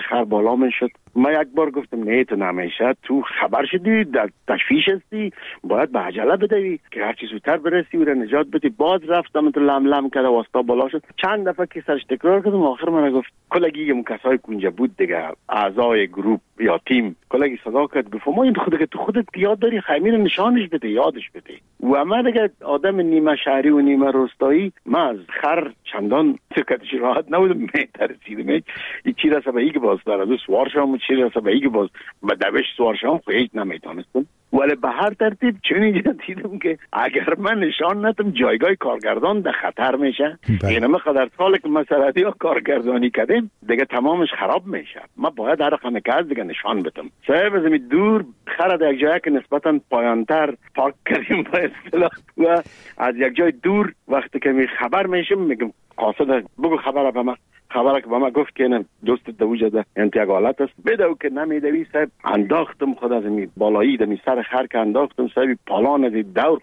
بالا میشد. من یک بار گفتم نه تو نمیشه، تو خبر شدی، در تشویش هستی، باید به عجله بدوی که هر چی زودتر برسی و نجات بدی. باز رفتم تو لم لم کرده واسطا بالا شد. چند دفعه که سرش تکرار کردم، آخر من گفت کلگی اون کسایی که اونجا بود دیگه، اعضای گروپ یا تیم، کلگی صدا کرد گفت ما این خودت یاد داری خیمه نشانش بده، یادش بده. و من دیگه آدم نیمه شهری و نیمه روستایی، من از خر چندان فکرش راحت نبودم، میترسیدم این چی رسه به ایگه باز داره سوار شام و چی رسه به ایگه باز به دوش سوار شام خود هیچ نمیتونستم. ولی به هر ترتیب چون اینجا دیدم که اگر من نشان ندم جایگاه کارگردان در خطر میشه. این همه قدر ساله که مسئله ها کارگردانی کردیم دیگه تمامش خراب میشه. من باید هر خانه که از دیگه نشان بدم. صاحب از می دور خره در یک جایی که نسبتا پایانتر پارک کردیم با اصطلاح و از یک جای دور وقتی که می خبر میشم میگم قاصد بگو خبر به من. خبره که با ما گفت که نه دوست دوجه ده انتیاگ حالت است بدو که نمیدوی. صاحب انداختم خود از می بالایی دمی سر خر که انداختم. صاحب پالان از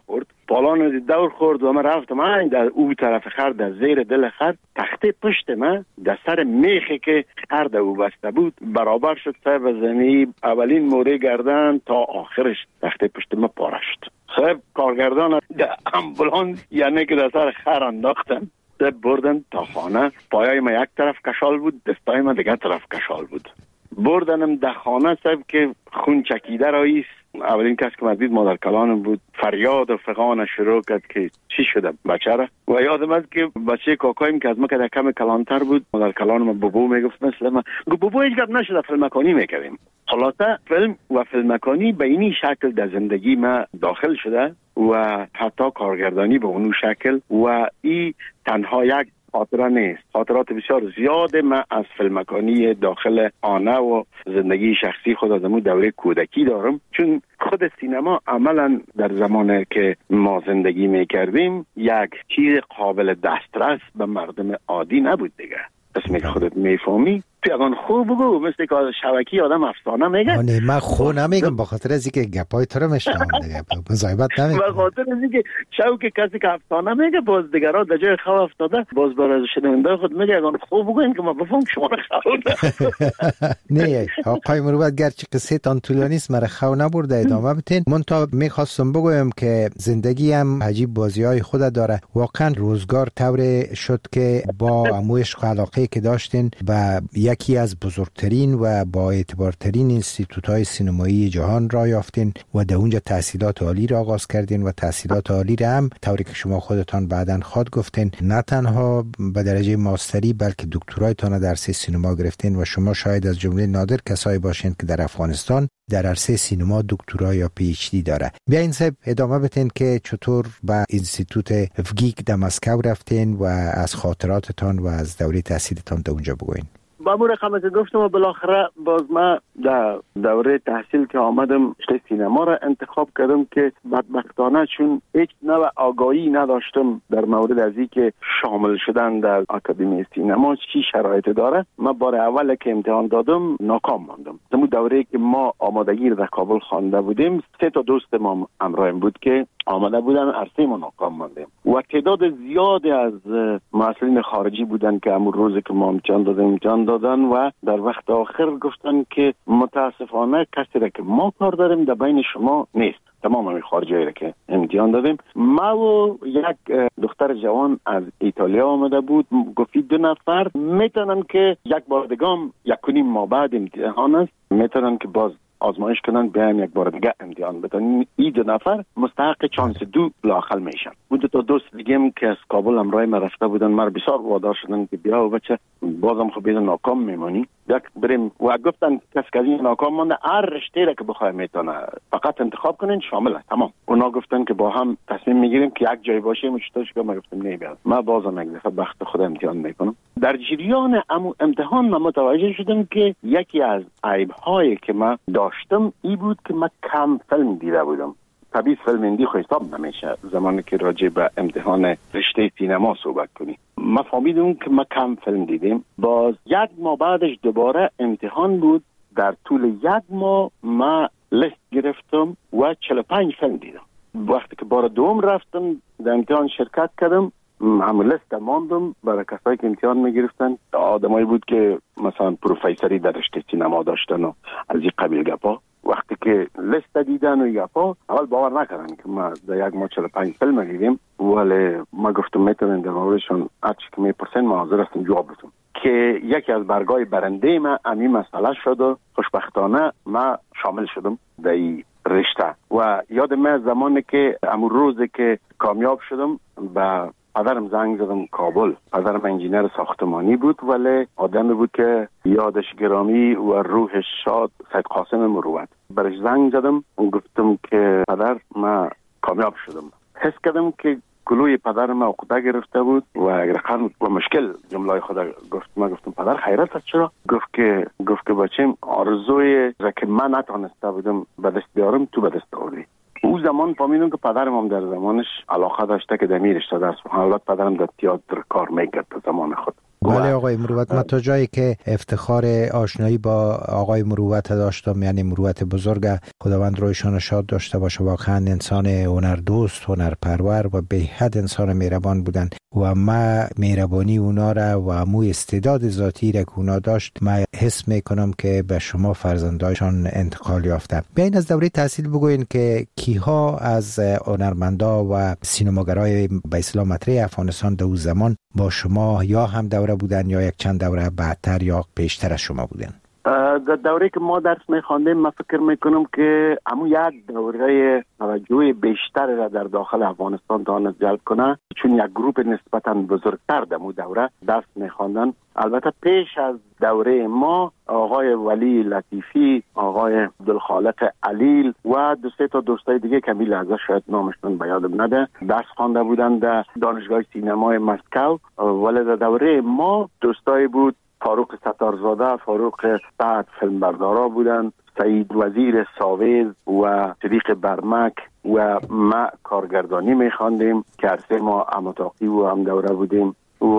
دور خورد و من رفتم این در او طرف خر در زیر دل خر تخته پشت من در سر میخی که خر در او بسته بود برابر شد. صاحب زمین اولین موره گردن تا آخرش تخته پشت من پاره شد. صاحب کارگردان در امبولانس یعنی که در سر خر انداختن بردن تا خانه. پایای ما یک طرف کشال بود، دستای ما دیگر طرف کشال بود. بردنم در خانه. صاحب که خون چکیده راییست. اولین کس که مدید مادر کلانم بود. فریاد و فغان شروع کرد که چی شده بچه را. و یادم است که بچه کاکایم که از ما که در کم کلانتر بود مادر کلانم بابو میگفت مثل ما بابو هیچ گپ نشده فیلمکانی میکردیم. خلاصه فیلم و فیلمکانی به اینی شکل در زندگی ما داخل شده و حتی کارگردانی به اونو شکل و این تنها یک خاطره نیست. خاطرات بسیار زیاد من از فیلمکانی داخل آنه و زندگی شخصی خود از امون دوره کودکی دارم. چون خود سینما عملا در زمانی که ما زندگی میکردیم یک چیز قابل دسترس به مردم عادی نبود دیگه. اسمی که خودت میفهمی پیغان خوب بگو مثل که شبکی آدم افسانه میگه. نه من خو نمیگم با خاطر از اینکه گپای تو رو میشنم دیگه مزایبت نمیگم. با خاطر از اینکه شوک کسی که افسانه میگه باز دیگرها در جای خواب افتاده باز برای شنونده خود میگه اگه خوب بگوین که ما بفهم شما رو خواهد. نه آقای مروت گرچه قصه تان طولانی است مرا خو نبرده ادامه بتین. من تا میخواستم بگویم که زندگی هم عجیب بازی‌های خود داره. واقعا روزگار طور شد که با عشق و علاقه که داشتین و یکی از بزرگترین و با اعتبارترین انستیتوت‌های سینمایی جهان را یافتین و در اونجا تحصیلات عالی را آغاز کردین و تحصیلات عالی را هم طوری که شما خودتان بعداً خود گفتین نه تنها به درجه ماستری بلکه دکترایتان در عرصه سینما گرفتین و شما شاید از جمله نادر کسایی باشین که در افغانستان در عرصه سینما دکترا یا پی اچ دی داره. بیاین صاحب ادامه بدین که چطور به انستیتوت افگیک در مسکو رفتین و از خاطراتتان و از دوره تحصیلتان در اونجا بگوین. با مو رقم که گفتم و بالاخره باز من در دوره تحصیل که آمدم رشته سینما را انتخاب کردم که بدبختانه چون هیچ نوع آگاهی نداشتم در مورد از این که شامل شدن در آکادمی سینما چی شرایط داره. من بار اول که امتحان دادم ناکام ماندم. در دوره که ما آمادگی در کابل خوانده بودیم 3 تا دوست ما همراهم بود که آماده بودن عرصه ما ناکام ماندیم و تعداد زیادی از مسئولین خارجی بودن که همون روزی که ما امتحان دادن و در وقت آخر گفتن که متاسفانه کسی را که ما کار داریم در بین شما نیست. تمام همین خارجی را که امتحان دادیم. ما و یک دختر جوان از ایتالیا آمده بود. گفتی 2 نفر میتونن که یک بار دیگه 1.5 ماه بعد امتحان است میتونن که باز آزمایش کنن بیایم یک بار دیگه امتحان بدن. این 2 نفر مستحق چانس 2 لااقل میشن. بود 2 تا دوست دیگه که از کابل همراه ما رفته بودن ما بسیار وادار شدن که بیا و بچه بازم خب بیاد ناکام میمونی یک بریم و گفتن کسی که ناکام مونده هر رشته را که بخوای میتونه فقط انتخاب کنین شامله تمام. اونا گفتن که با هم تصمیم میگیریم که یک جای باشیم و چطورش که ما گفتم نه بیاد ما بازم یک دفعه بخت خود امتحان میکنم. در جریان امتحان من متوجه شدم که یکی از عیب‌هایی که من داشتم این بود که من کم فیلم دیده بودم. طبیعی فیلم هندی خو حساب نمیشه زمانی که راجع به امتحان رشته سینما صحبت کنی. ما فهمیدم که ما کم فیلم دیدیم. باز 1 ماه بعدش دوباره امتحان بود. در طول 1 ماه ما لیست گرفتم و 45 فیلم دیدم. وقتی که بار دوم رفتم در امتحان شرکت کردم هم لیست ماندم برای کسایی که امتحان میگرفتن. آدمایی بود که مثلا پروفیسوری در رشته سینما داشتن و از این قبیل گپا. وقتی که لیست دیدن و گپا اول باور نکردن که ما در یک ما 45 فیلم دیدیم، ولی ما گفتم میتونن در موردشون هرچی که میپرسن ما حاضر هستیم جواب بدیم. که یکی از برگای برنده ما همین مسئله شد و خوشبختانه ما شامل شدم در این رشته. و یاد من زمانی که امون روزی که کامیاب شدم به پدرم زنگ زدم کابل. پدرم انجینر ساختمانی بود ولی آدمی بود که یادش گرامی و روحش شاد، سید قاسم مروت. برش زنگ زدم و گفتم که پدر ما کامیاب شدم. حس کردم که گلوی پدرم عقده گرفته بود و رقم و مشکل جمله خدا گفت. ما گفتم پدر خیرت است چرا؟ گفت که بچم آرزوی را که من نتونسته بودم به دست بیارم تو به دست آوردی. او زمان فهمیدم که پدرم هم در زمانش علاقه داشته که در رشته درس بخونه. البته پدرم در تئاتر کار میکرد در زمان خود. بله آقای مروت، ما تا جایی که افتخار آشنایی با آقای مروت داشتم، یعنی مروت بزرگ، خداوند رویشان شاد داشته باشه، واقعا انسان هنردوست، هنرپرور و به حد انسان مهربان بودن و ما مهربانی اونا را و امو استعداد ذاتی را که اونا داشت ما حس میکنم که به شما فرزندایشان انتقال یافته. بیاین از دوره تحصیل بگوین که کیها از هنرمندا و سینماگرای به اصطلاح مطرح افغانستان در اون زمان با شما یا هم دوره بودن یا یک چند دوره بعدتر یا بیشتر از شما بودن؟ در دوره که ما درس میخواندیم من فکر میکنم که همون یک دوره توجه بیشتر را در داخل افغانستان تواند جلب کنه، چون یک گروپ نسبتا بزرگتر در اون دوره درس میخواندن. البته پیش از دوره ما آقای ولی لطیفی، آقای عبدالخالق علیل و دو سه تا دوستای دیگه که میل ازش شاید نامشون به یادم نده درس خوانده بودن در دانشگاه سینمای مسکو. ولی در دوره ما دوستای بود فاروق ستارزاده، فاروق سعد فیلمبردارا بودن، سعید وزیر ساویز و صدیق برمک و ما کارگردانی میخواندیم که عرصه ما امتاقی و هم دوره بودیم و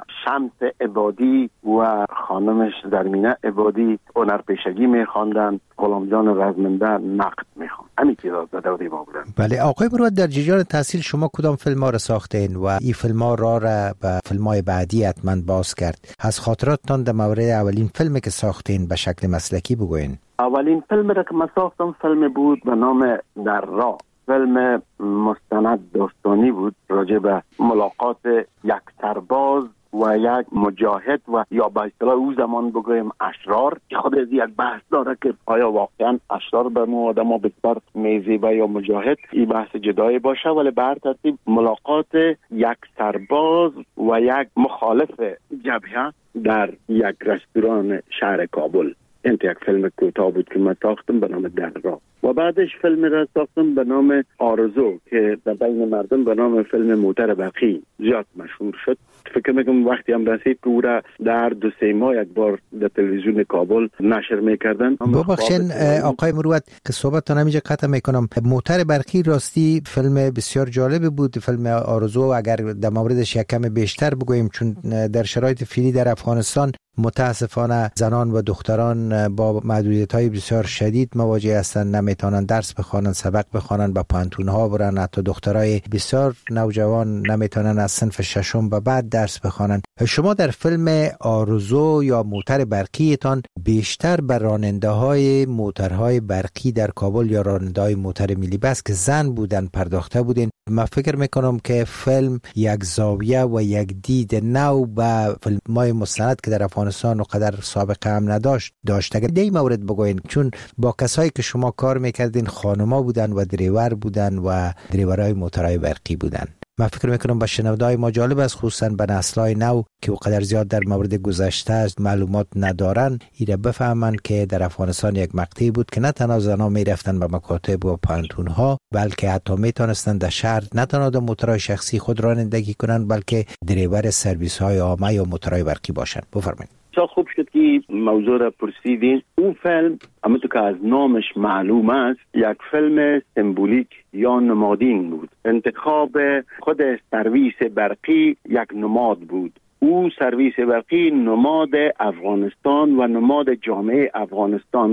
شمس عبادی و خانمش درمینه عبادی هنرپیشگی میخواندن، غلام جان رزمنده نقد میخواند. همین چیزا در دوره ما بودن. بله آقای مروت، در جریان تحصیل شما کدام فیلم ها را ساختین و این فیلم ها را به فیلم های بعدی حتما باز کرد؟ از خاطراتتان در مورد اولین فیلمی که ساختین به شکل مسلکی بگوین. اولین فیلم را که من ساختم فیلم بود به نام در راه. فیلم مستند داستانی بود راجع به ملاقات یک سرباز و یک مجاهد و یا به اصطلاح او زمان بگویم اشرار. خود از یک بحث داره که آیا واقعا اشرار به ما آدم ها بسیار میزیبه یا مجاهد، این بحث جدایی باشه. ولی به هر ترتیب ملاقات یک سرباز و یک مخالف جبهه در یک رستوران شهر کابل. این یک فیلم کوتاه بود که من ساختم به نام در راه و بعدش فیلم را ساختم به نام آرزو که در بین مردم به نام فیلم موتر برقی زیاد مشهور شد. فکر میکنم وقتی هم رسید که او را در 2-3 ماه یک بار در تلویزیون کابل نشر میکردن. ببخشین آقای مروت که صحبتتون همینجا قطع میکنم. موتر برقی راستی فیلم بسیار جالب بود. فیلم آرزو اگر در موردش یک کم بیشتر بگوییم، چون در شرایط فعلی در افغانستان متاسفانه زنان و دختران با محدودیت‌های بسیار شدید مواجه هستند، نمیتونن درس بخوانن، سبق بخوانن، با پانتون‌ها برن. حتی دخترای بسیار نوجوان نمیتونن از صنف ششم به بعد درس بخوانن. شما در فیلم آرزو یا موتر برقیتان بیشتر بر راننده‌های موترهای برقی در کابل یا راننده‌های موتر ملی بس که زن بودن پرداخته بودین. من فکر میکنم که فیلم یک زاویه و یک دید نو به فیلم‌های مستند که در افغانستان و قدر سابقه هم نداشت داشت. اگر دی مورد بگوین، چون با کسایی که شما کار میکردین خانما بودن و دریور بودن و دریورای موترهای برقی بودن. من فکر میکنم با شنونده‌های ما جالب است، خصوصا به نسل‌های نو که قدر زیاد در مورد گذشته معلومات ندارن، ایره بفهمن که در افغانستان یک مقطعی بود که نه تنها زن‌ها میرفتن به مکاتب و پانتون‌ها، بلکه حتی میتونستن در شهر نه تنها در موترهای شخصی خود رانندگی کنن، بلکه دریور سرویس‌های عامه یا موترهای برقی باشن. بفرمایید. چه خوب شد که موضوع را پرسیدین. اون فیلم همونطور که از نامش معلوم است یک فیلم سمبولیک یا نمادین بود. انتخاب خود سرویس برقی یک نماد بود. او سرویس برقی نماد افغانستان و نماد جامعه افغانستان بود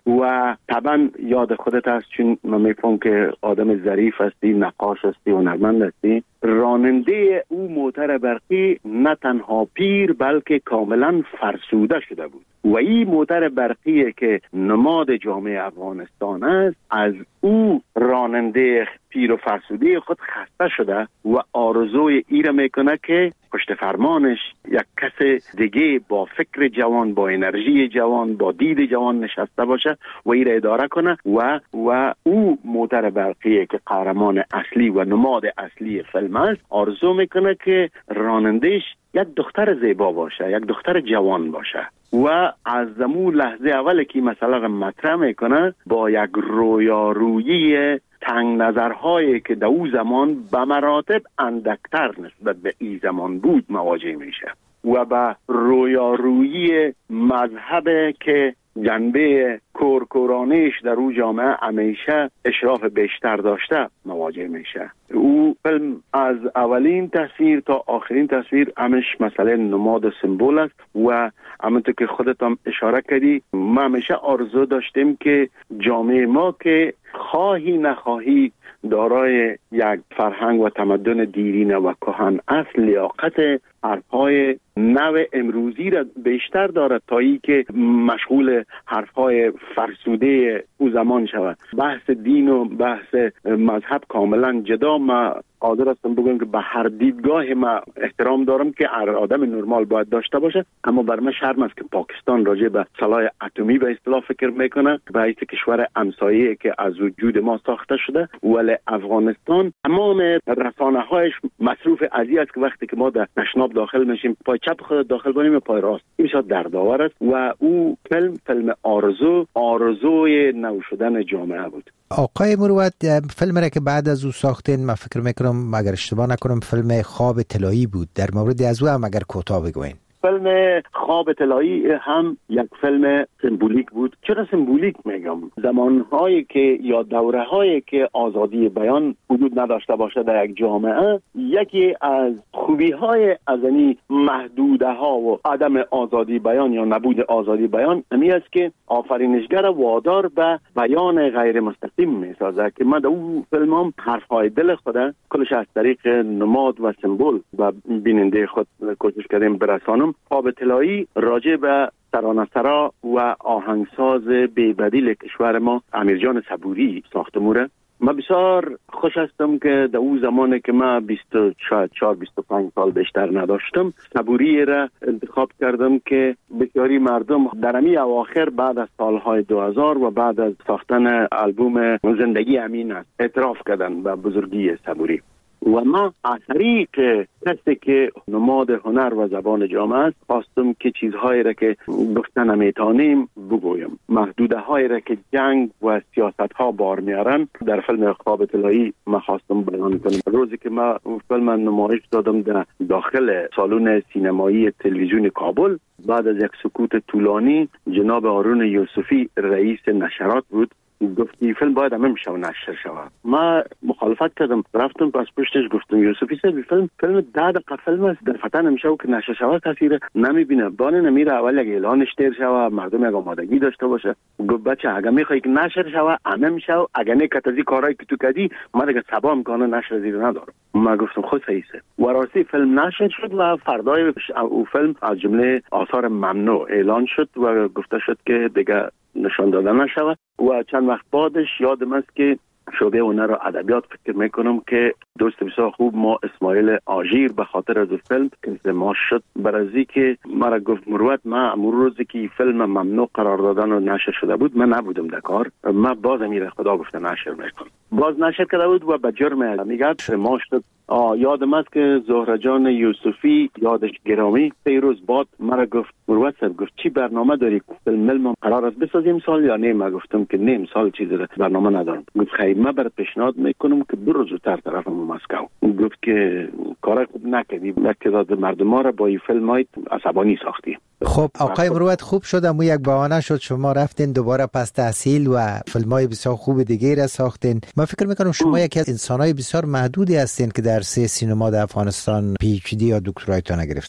و طبعا یاد خودت هست، چون من میفهم که آدم ظریف هستی، نقاش هستی، هنرمند هستی. راننده او موتر برقی نه تنها پیر بلکه کاملا فرسوده شده بود و این موتر برقی که نماد جامعه افغانستان است، از او راننده پیر و فرسوده خود خسته شده و آرزوی ای را میکنه که پشت فرمانش یک کس دیگه با فکر جوان، با انرژی جوان، با دید جوان نشسته باشه و ای را اداره کنه و او موتر برقی که قهرمان اصلی و نماد اصلی فیلم است، آرزو میکنه که رانندهش یک دختر زیبا باشه، یک دختر جوان باشه و از زمون لحظه اول که مسئله مطرح میکنه با یک رویارویی تنگ نظرهایی که در او زمان به مراتب اندکتر نسبت به این زمان بود مواجه میشه و به رویارویی مذهب که جنبه کورکورانیش در او جامعه همیشه اشراف بیشتر داشته مواجه میشه. او فیلم از اولین تصویر تا آخرین تصویر همش مسئله نماد و سمبول است و همونطور که خودت هم اشاره کردی، ما همیشه آرزو داشتیم که جامعه ما که خواهی نخواهی دارای یک فرهنگ و تمدن دیرینه و کهن است، لیاقت حرفهای نو امروزی را بیشتر دارد تا ای که مشغول حرفهای فرسوده او زمان شود. بحث دین و بحث مذهب کاملا جدا. ما قادر هستم بگم که به هر دیدگاه ما احترام دارم که هر آدم نرمال باید داشته باشه، اما بر من شرم است که پاکستان راجع به سلاح اتمی به اصطلاح فکر میکنه، باعث کشور همسایه که از وجود ما ساخته شده، ولی افغانستان تمام رسانه‌هایش مصروف ازی است که وقتی که ما در تشناب داخل میشیم پای چپ خود داخل کنیم پای راست. این بسیار دردآور است و او فیلم آرزوی نو شدن جامعه بود. آقای مروت، فیلم را که بعد از او ساختین، من فکر میکنم اگر اشتباه نکنم فیلم خواب طلایی بود، در مورد از او هم اگر کوتاه بگوین. فیلم خواب طلایی هم یک فیلم سمبولیک بود. چرا سمبولیک میگم؟ زمانهایی که یا دورهایی که آزادی بیان وجود نداشته باشه در یک جامعه، یکی از خوبی‌های از این محدوده ها و عدم آزادی بیان یا نبود آزادی بیان امی است که آفرینشگر وادار به بیان غیر مستقیم میسازه که ما در اون فیلمام حرفهای دل خود کلش از طریق نماد و سمبول و بیننده خود کوشش کردیم برسانم. خواب طلایی راجع به ترانه‌سرا و آهنگساز بی‌بدیل کشور ما امیرجان صبوری ساخته موره. من بسیار خوش هستم که در اون زمانی که من 24-25 سال بیشتر نداشتم، صبوری را انتخاب کردم که بسیاری مردم در امی اواخر بعد از سالهای 2000 و بعد از ساختن آلبوم زندگی امین است اعتراف کردن به بزرگی صبوری. و ما از طریق کسی که نماد هنر و زبان جامعه است خواستم که چیزهایی را که گفتن نمیتونیم بگویم، محدوده هایی را که جنگ و سیاست ها بار میارن در فیلم خواب طلایی ما خواستم بیان کنم. روزی که ما فیلم نمایش دادم در داخل سالن سینمایی تلویزیون کابل، بعد از یک سکوت طولانی جناب هارون یوسفی رئیس نشرات بود گفتی فیلم باید همه میشه و نشر شود. ما مخالفت کردم، رفتم پس پشتش گفتم یوسفی صاحب فیلم 10 دقیقه فیلم است، در فتن نمیشه و که نشر شود کسی نمیبینه، بانه نمیره اول یک اعلانش تیر شود مردم یک آمادگی داشته باشه. گفت بچه اگه میخوای که نشر شود همه میشه و اگه نه کتازی کارایی که تو کردی ما دیگه صبا امکانه نشر زیر ندارم. ما گفتم خود صحیحه و راستی فیلم نشر شد و فردای او فیلم از جمله آثار ممنوع اعلان شد و گفته شد که دیگه نشان دادن نشود. و چند وقت بعدش یادم است که شعبه هنر و ادبیات فکر میکنم که دوست بسیار خوب ما اسماعیل آژیر به خاطر از فیلم انضمام شد برازی که مرا گفت مروت ما امروز روزی که فیلم ممنوع قرار دادن و نشر شده بود من نبودم در کار، ما باز میره خدا گفته نشر میکنم، باز نشر کرده بود و به جرم میگه ما شد. یادم است که زهره جان یوسفی یادش گرامی 3 روز بعد مرا گفت مروت صاحب گفت چی برنامه داری؟ فیلم قرار است بسازیم سال یا نه؟ ما گفتم که نه سال چیزی برنامه ندارم. گفت خیر من برات پیشنهاد میکنم که برو زودتر طرف مسکو. گفت که کار خوب نکردی، یک تعداد مردم را با این فیلم عصبانی ساختی. خب آقای مروت خوب شد اما یک بهانه شد شما رفتین دوباره پس تحصیل و فیلم‌های بسیار خوب دیگه را ساختین. من فکر میکنم شما یکی از انسان‌های بسیار محدودی هستین که در سینما در افغانستان پی اچ دی یا دکترایتون گرفتین.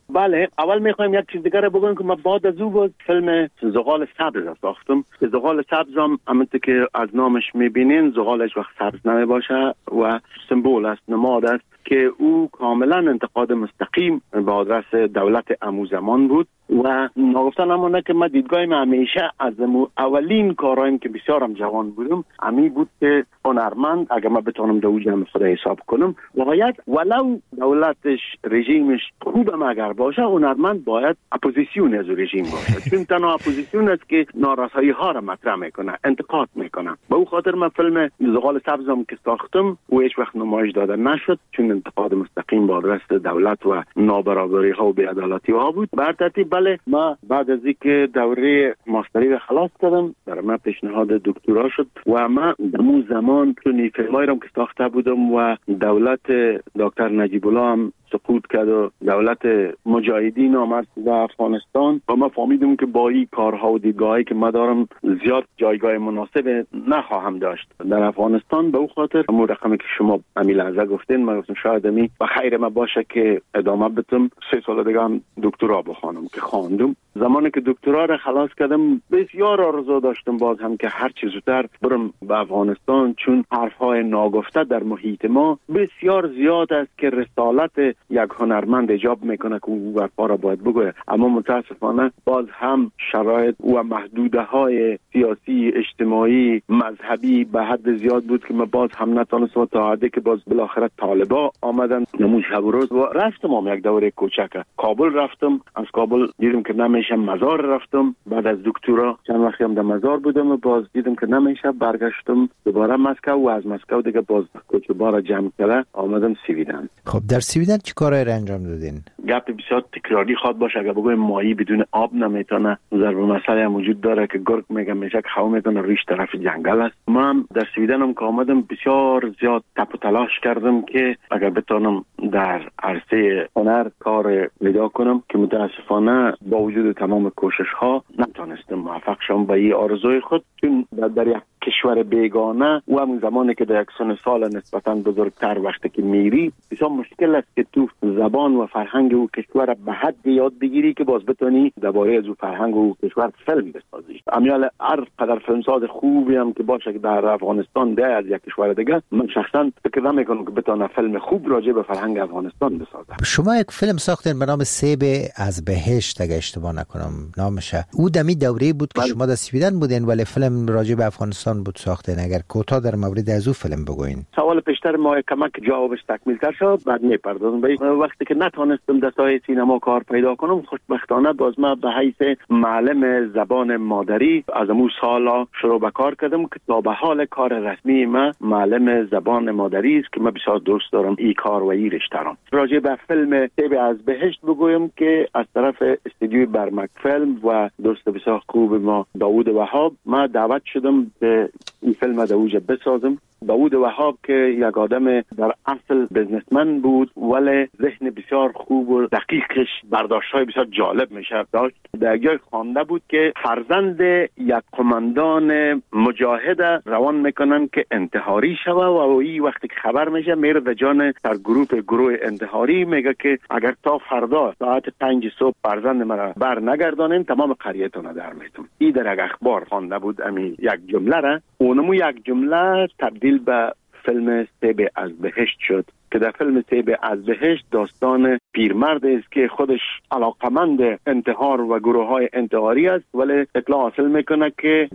بله، اول میخوایم یک چیز دیگر بگم که من بعد از او بود فیلم زغال سبز ساختم. زغال سبز هم همونطور که از نامش میبینین زغالش وقت سبز نمی باشه و سمبول است، نماد است که او کاملا انتقاد مستقیم به آدرس دولت امو زمان بود و نگفتن همونه که من دیدگاهیم همیشه از اولین کارایم که بسیارم جوان بودم امی بود که هنرمند اگر من بتونم دو جمع خدا حساب کنم باید ولو دولتش رژیمش خوبم اگر باشه هنرمند باید اپوزیسیون از رژیم باشه چون تنها اپوزیسیون است که نارسایی ها را مطرح میکنه، انتقاد میکنه. به او خاطر من فیلم زغال سبزم که ساختم و هیچ وقت نمایش داده نشد چون انتقاد مستقیم با آدرس دولت و نابرابری ها و بی‌عدالتی ها بود. بر ترتیب بله، ما بعد از اینکه دوره ماستری را خلاص کردم برای من پیشنهاد دکترا شد و ما در زمان چون فیلمایی را که ساخته بودم و دولت دکتر نجیب الله هم سقوط کرد و دولت مجاهدین آمد در افغانستان و ما فهمیدم که با این کارها و دیدگاهی که ما دارم زیاد جایگاه مناسب نخواهم داشت در افغانستان. به او خاطر همون رقمی که شما امی لحظه گفتین ما گفتم شاید امی و خیر ما باشه که ادامه بدم 3 سال دیگه هم دکترا بخوانم که خواندم. زمانی که دکترا را خلاص کردم بسیار آرزو داشتم باز هم که هر چیز زودتر برم به افغانستان چون حرفهای ناگفته در محیط ما بسیار زیاد است که رسالت یک هنرمند ایجاب میکنه که او حرفا را باید بگوید، اما متاسفانه باز هم شرایط و محدوده های سیاسی اجتماعی مذهبی به حد زیاد بود که من باز هم نتونستم تا حدی که باز بالاخره طالبا آمدن نمون شب و روز و رفتم هم یک دوره کوچک کابل رفتم. از کابل دیدم که نمیشه، مزار رفتم. بعد از دکترا چند وقتی هم در مزار بودم و باز دیدم که نمیشه، برگشتم دوباره مسکو و از مسکو دیگه باز کوچه‌بارا جمع کرده آمدم سویدن. خب در سویدن چی کارای را انجام دادین؟ گپ بسیار تکراری خواد باشه اگر بگویم ماهی بدون آب نمیتونه. ضرب مسئله هم وجود داره که گرگ میگه میشه که هوا میتونه ریش طرف جنگل است. ما هم در سویدن هم که آمدم بسیار زیاد تپ و تلاش کردم که اگر بتونم در عرصه هنر کار پیدا کنم که متاسفانه با وجود تمام کوشش ها نتونستم موفق شم به این آرزوی خود چون در یک کشور بیگانه و همون زمانی که در یک سن سال نسبتاً بزرگتر وقتی که میری بسیار مشکل است که تو زبان و فرهنگ او کشور به حد یاد بگیری که باز بتونی درباره از او فرهنگ و کشور فیلم بسازی. امیال هر قدر فیلمساز خوبی هم که باشه که در افغانستان ده از یک کشور دیگه من شخصا فکر نمیکنم که بتونه فیلم خوب راجع به فرهنگ افغانستان بسازه. شما یک فیلم ساختین به نام سیب از بهشت اگه اشتباه نکنم نامشه. او دمی دوره بود که شما در سویدن بودین ولی فیلم راجع به افغانستان بود ساختین. اگر کوتاه در مورد از او فیلم بگوین. سوال پیشتر ما کمک جوابش تکمیل تر شد بعد میپردازم. وقتی که نتونستم در ساحه سینما کار پیدا کنم خوشبختانه باز ما به حیث معلم زبان مادری از اون سالا شروع به کار کردم که تا به حال کار رسمی ما معلم زبان مادری است که من بسیار دوست دارم این کار و این رشته را. راجع به فیلم سیب از بهشت بگویم که از طرف استودیوی برمک فیلم و دوست بسیار خوب ما داوود وهاب ما دعوت شدم که این فیلم دوجه بسازم. داوود وهاب که یک آدم در اصل بزنسمن بود ولی ذهن بسیار خوب و دقیقش برداشت‌های بسیار جالب میشه داشت. در جای خوانده بود که فرزند یک قماندان مجاهد روان میکنن که انتحاری شوه و این وقتی که خبر میشه میره در جان در گروه انتحاری میگه که اگر تا فردا ساعت 5 صبح فرزند مرا بر نگردانین تمام قریه‌تون رو در میتم. این در یک اخبار خوانده بود امی یک جمله را اونمو یک جمله تبدیل به فیلم سیب از بهشت شد که در فیلم سیب از بهشت داستان پیرمرد است که خودش علاقمند انتحار و گروه‌های انتحاری است ولی اطلاع حاصل میکنه که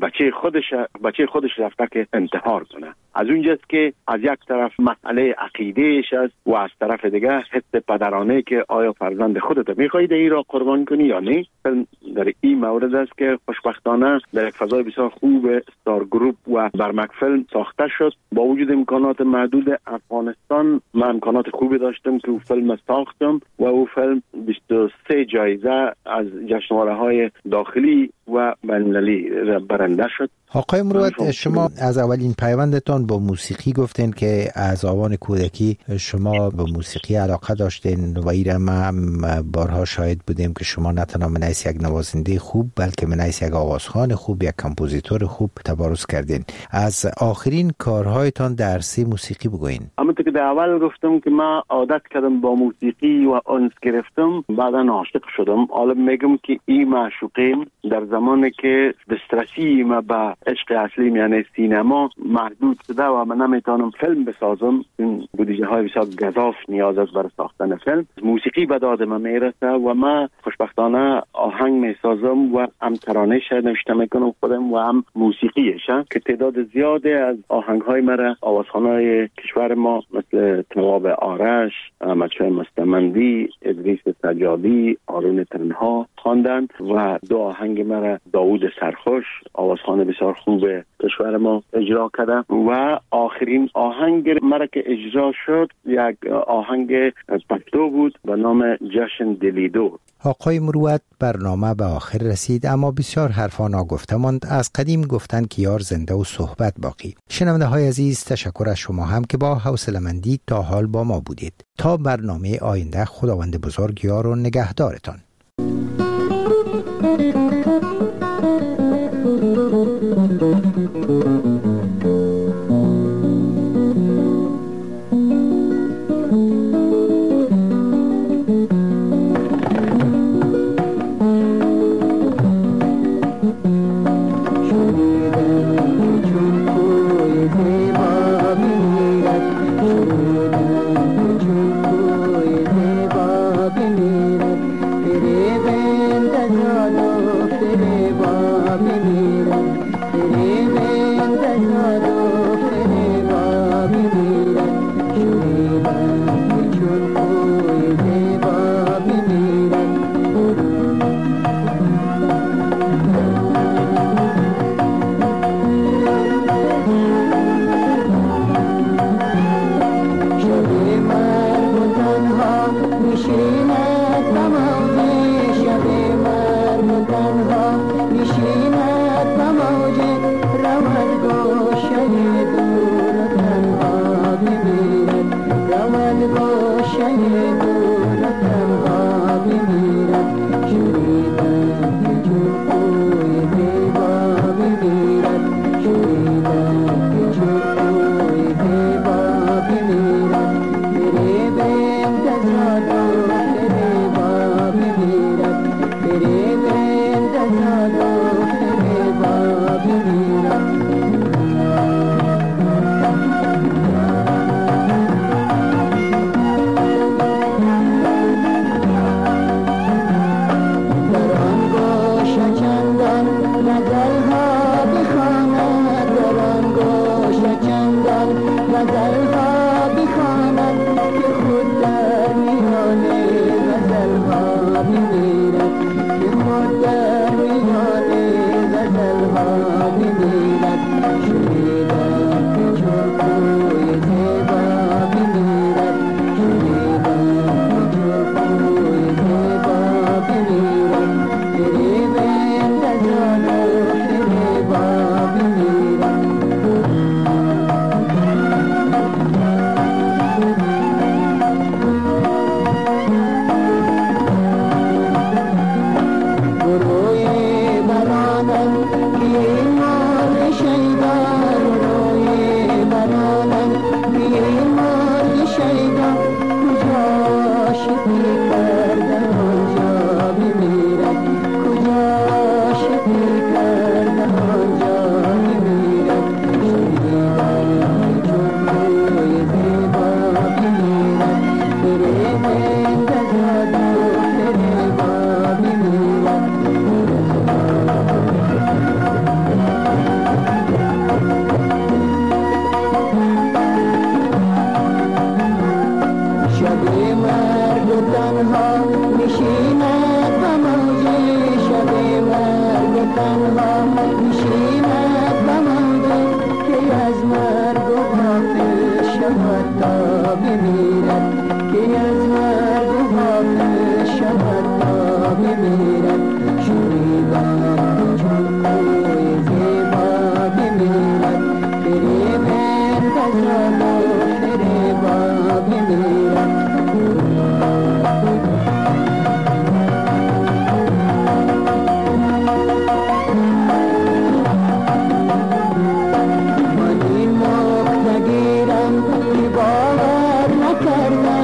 بچه خودش رفته که انتحار کنه. از اونجاست که از یک طرف مسئله عقیدهش است و از طرف دیگه حس پدرانه که آیا فرزند خودت میخوای این را قربان کنی یا نه. در این مورد است که خوشبختانه در یک فضای بسیار خوب استار گروپ و برمک فیلم ساخته شد. با وجود امکانات محدود افغانستان من امکانات خوبی داشتم که فیلم ساختم و او فیلم 23 جایزه از جشنواره‌های داخلی و بین‌المللی برنده شد. آقای مروت، شما از اولین پیوندتان با موسیقی گفتین که از آوان کودکی شما به موسیقی علاقه داشتین و ایره ما بارها شاهد بودیم که شما نه تنها منیس یک نوازنده خوب بلکه منیس یک آوازخوان خوب، یک کمپوزیتور خوب تبارز کردین. از آخرین کارهایتان در سه موسیقی بگوین. همونطور که در اول گفتم که من عادت کردم با موسیقی و انس گرفتم، بعدا عاشق شدم. حالا میگم که این معشوقیم در زمانی که دسترسی ما به عشق اصلی یعنی سینما محدود شده و من نمیتونم فیلم بسازم، این بودجه های بسیار گزاف نیاز است برای ساختن فیلم. موسیقی به داد من میرسه و من خوشبختانه آهنگ میسازم و هم ترانه‌اش نوشته میکنم خودم و هم موسیقیش، که تعداد زیادی از آهنگ های مرا آوازخوانای کشور ما مثل تواب آرش، احمد شاه مستمندی، ادریس سجادی، آرون تنها خواندند و دو آهنگ مرا داوود سرخوش آوازخوان بسیار خوب کشور ما اجرا کرده و آخرین آهنگ مرا که اجرا شد یک آهنگ پشتو بود به نام جشن دلیدو. آقای مروت، برنامه به آخر رسید اما بسیار حرفا ناگفته ماند. از قدیم گفتن که یار زنده و صحبت باقی. شنونده های عزیز، تشکر از شما هم که با حوصله‌مندی تا حال با ما بودید. تا برنامه آینده، خداوند بزرگ یار و نگهدارتان. کردم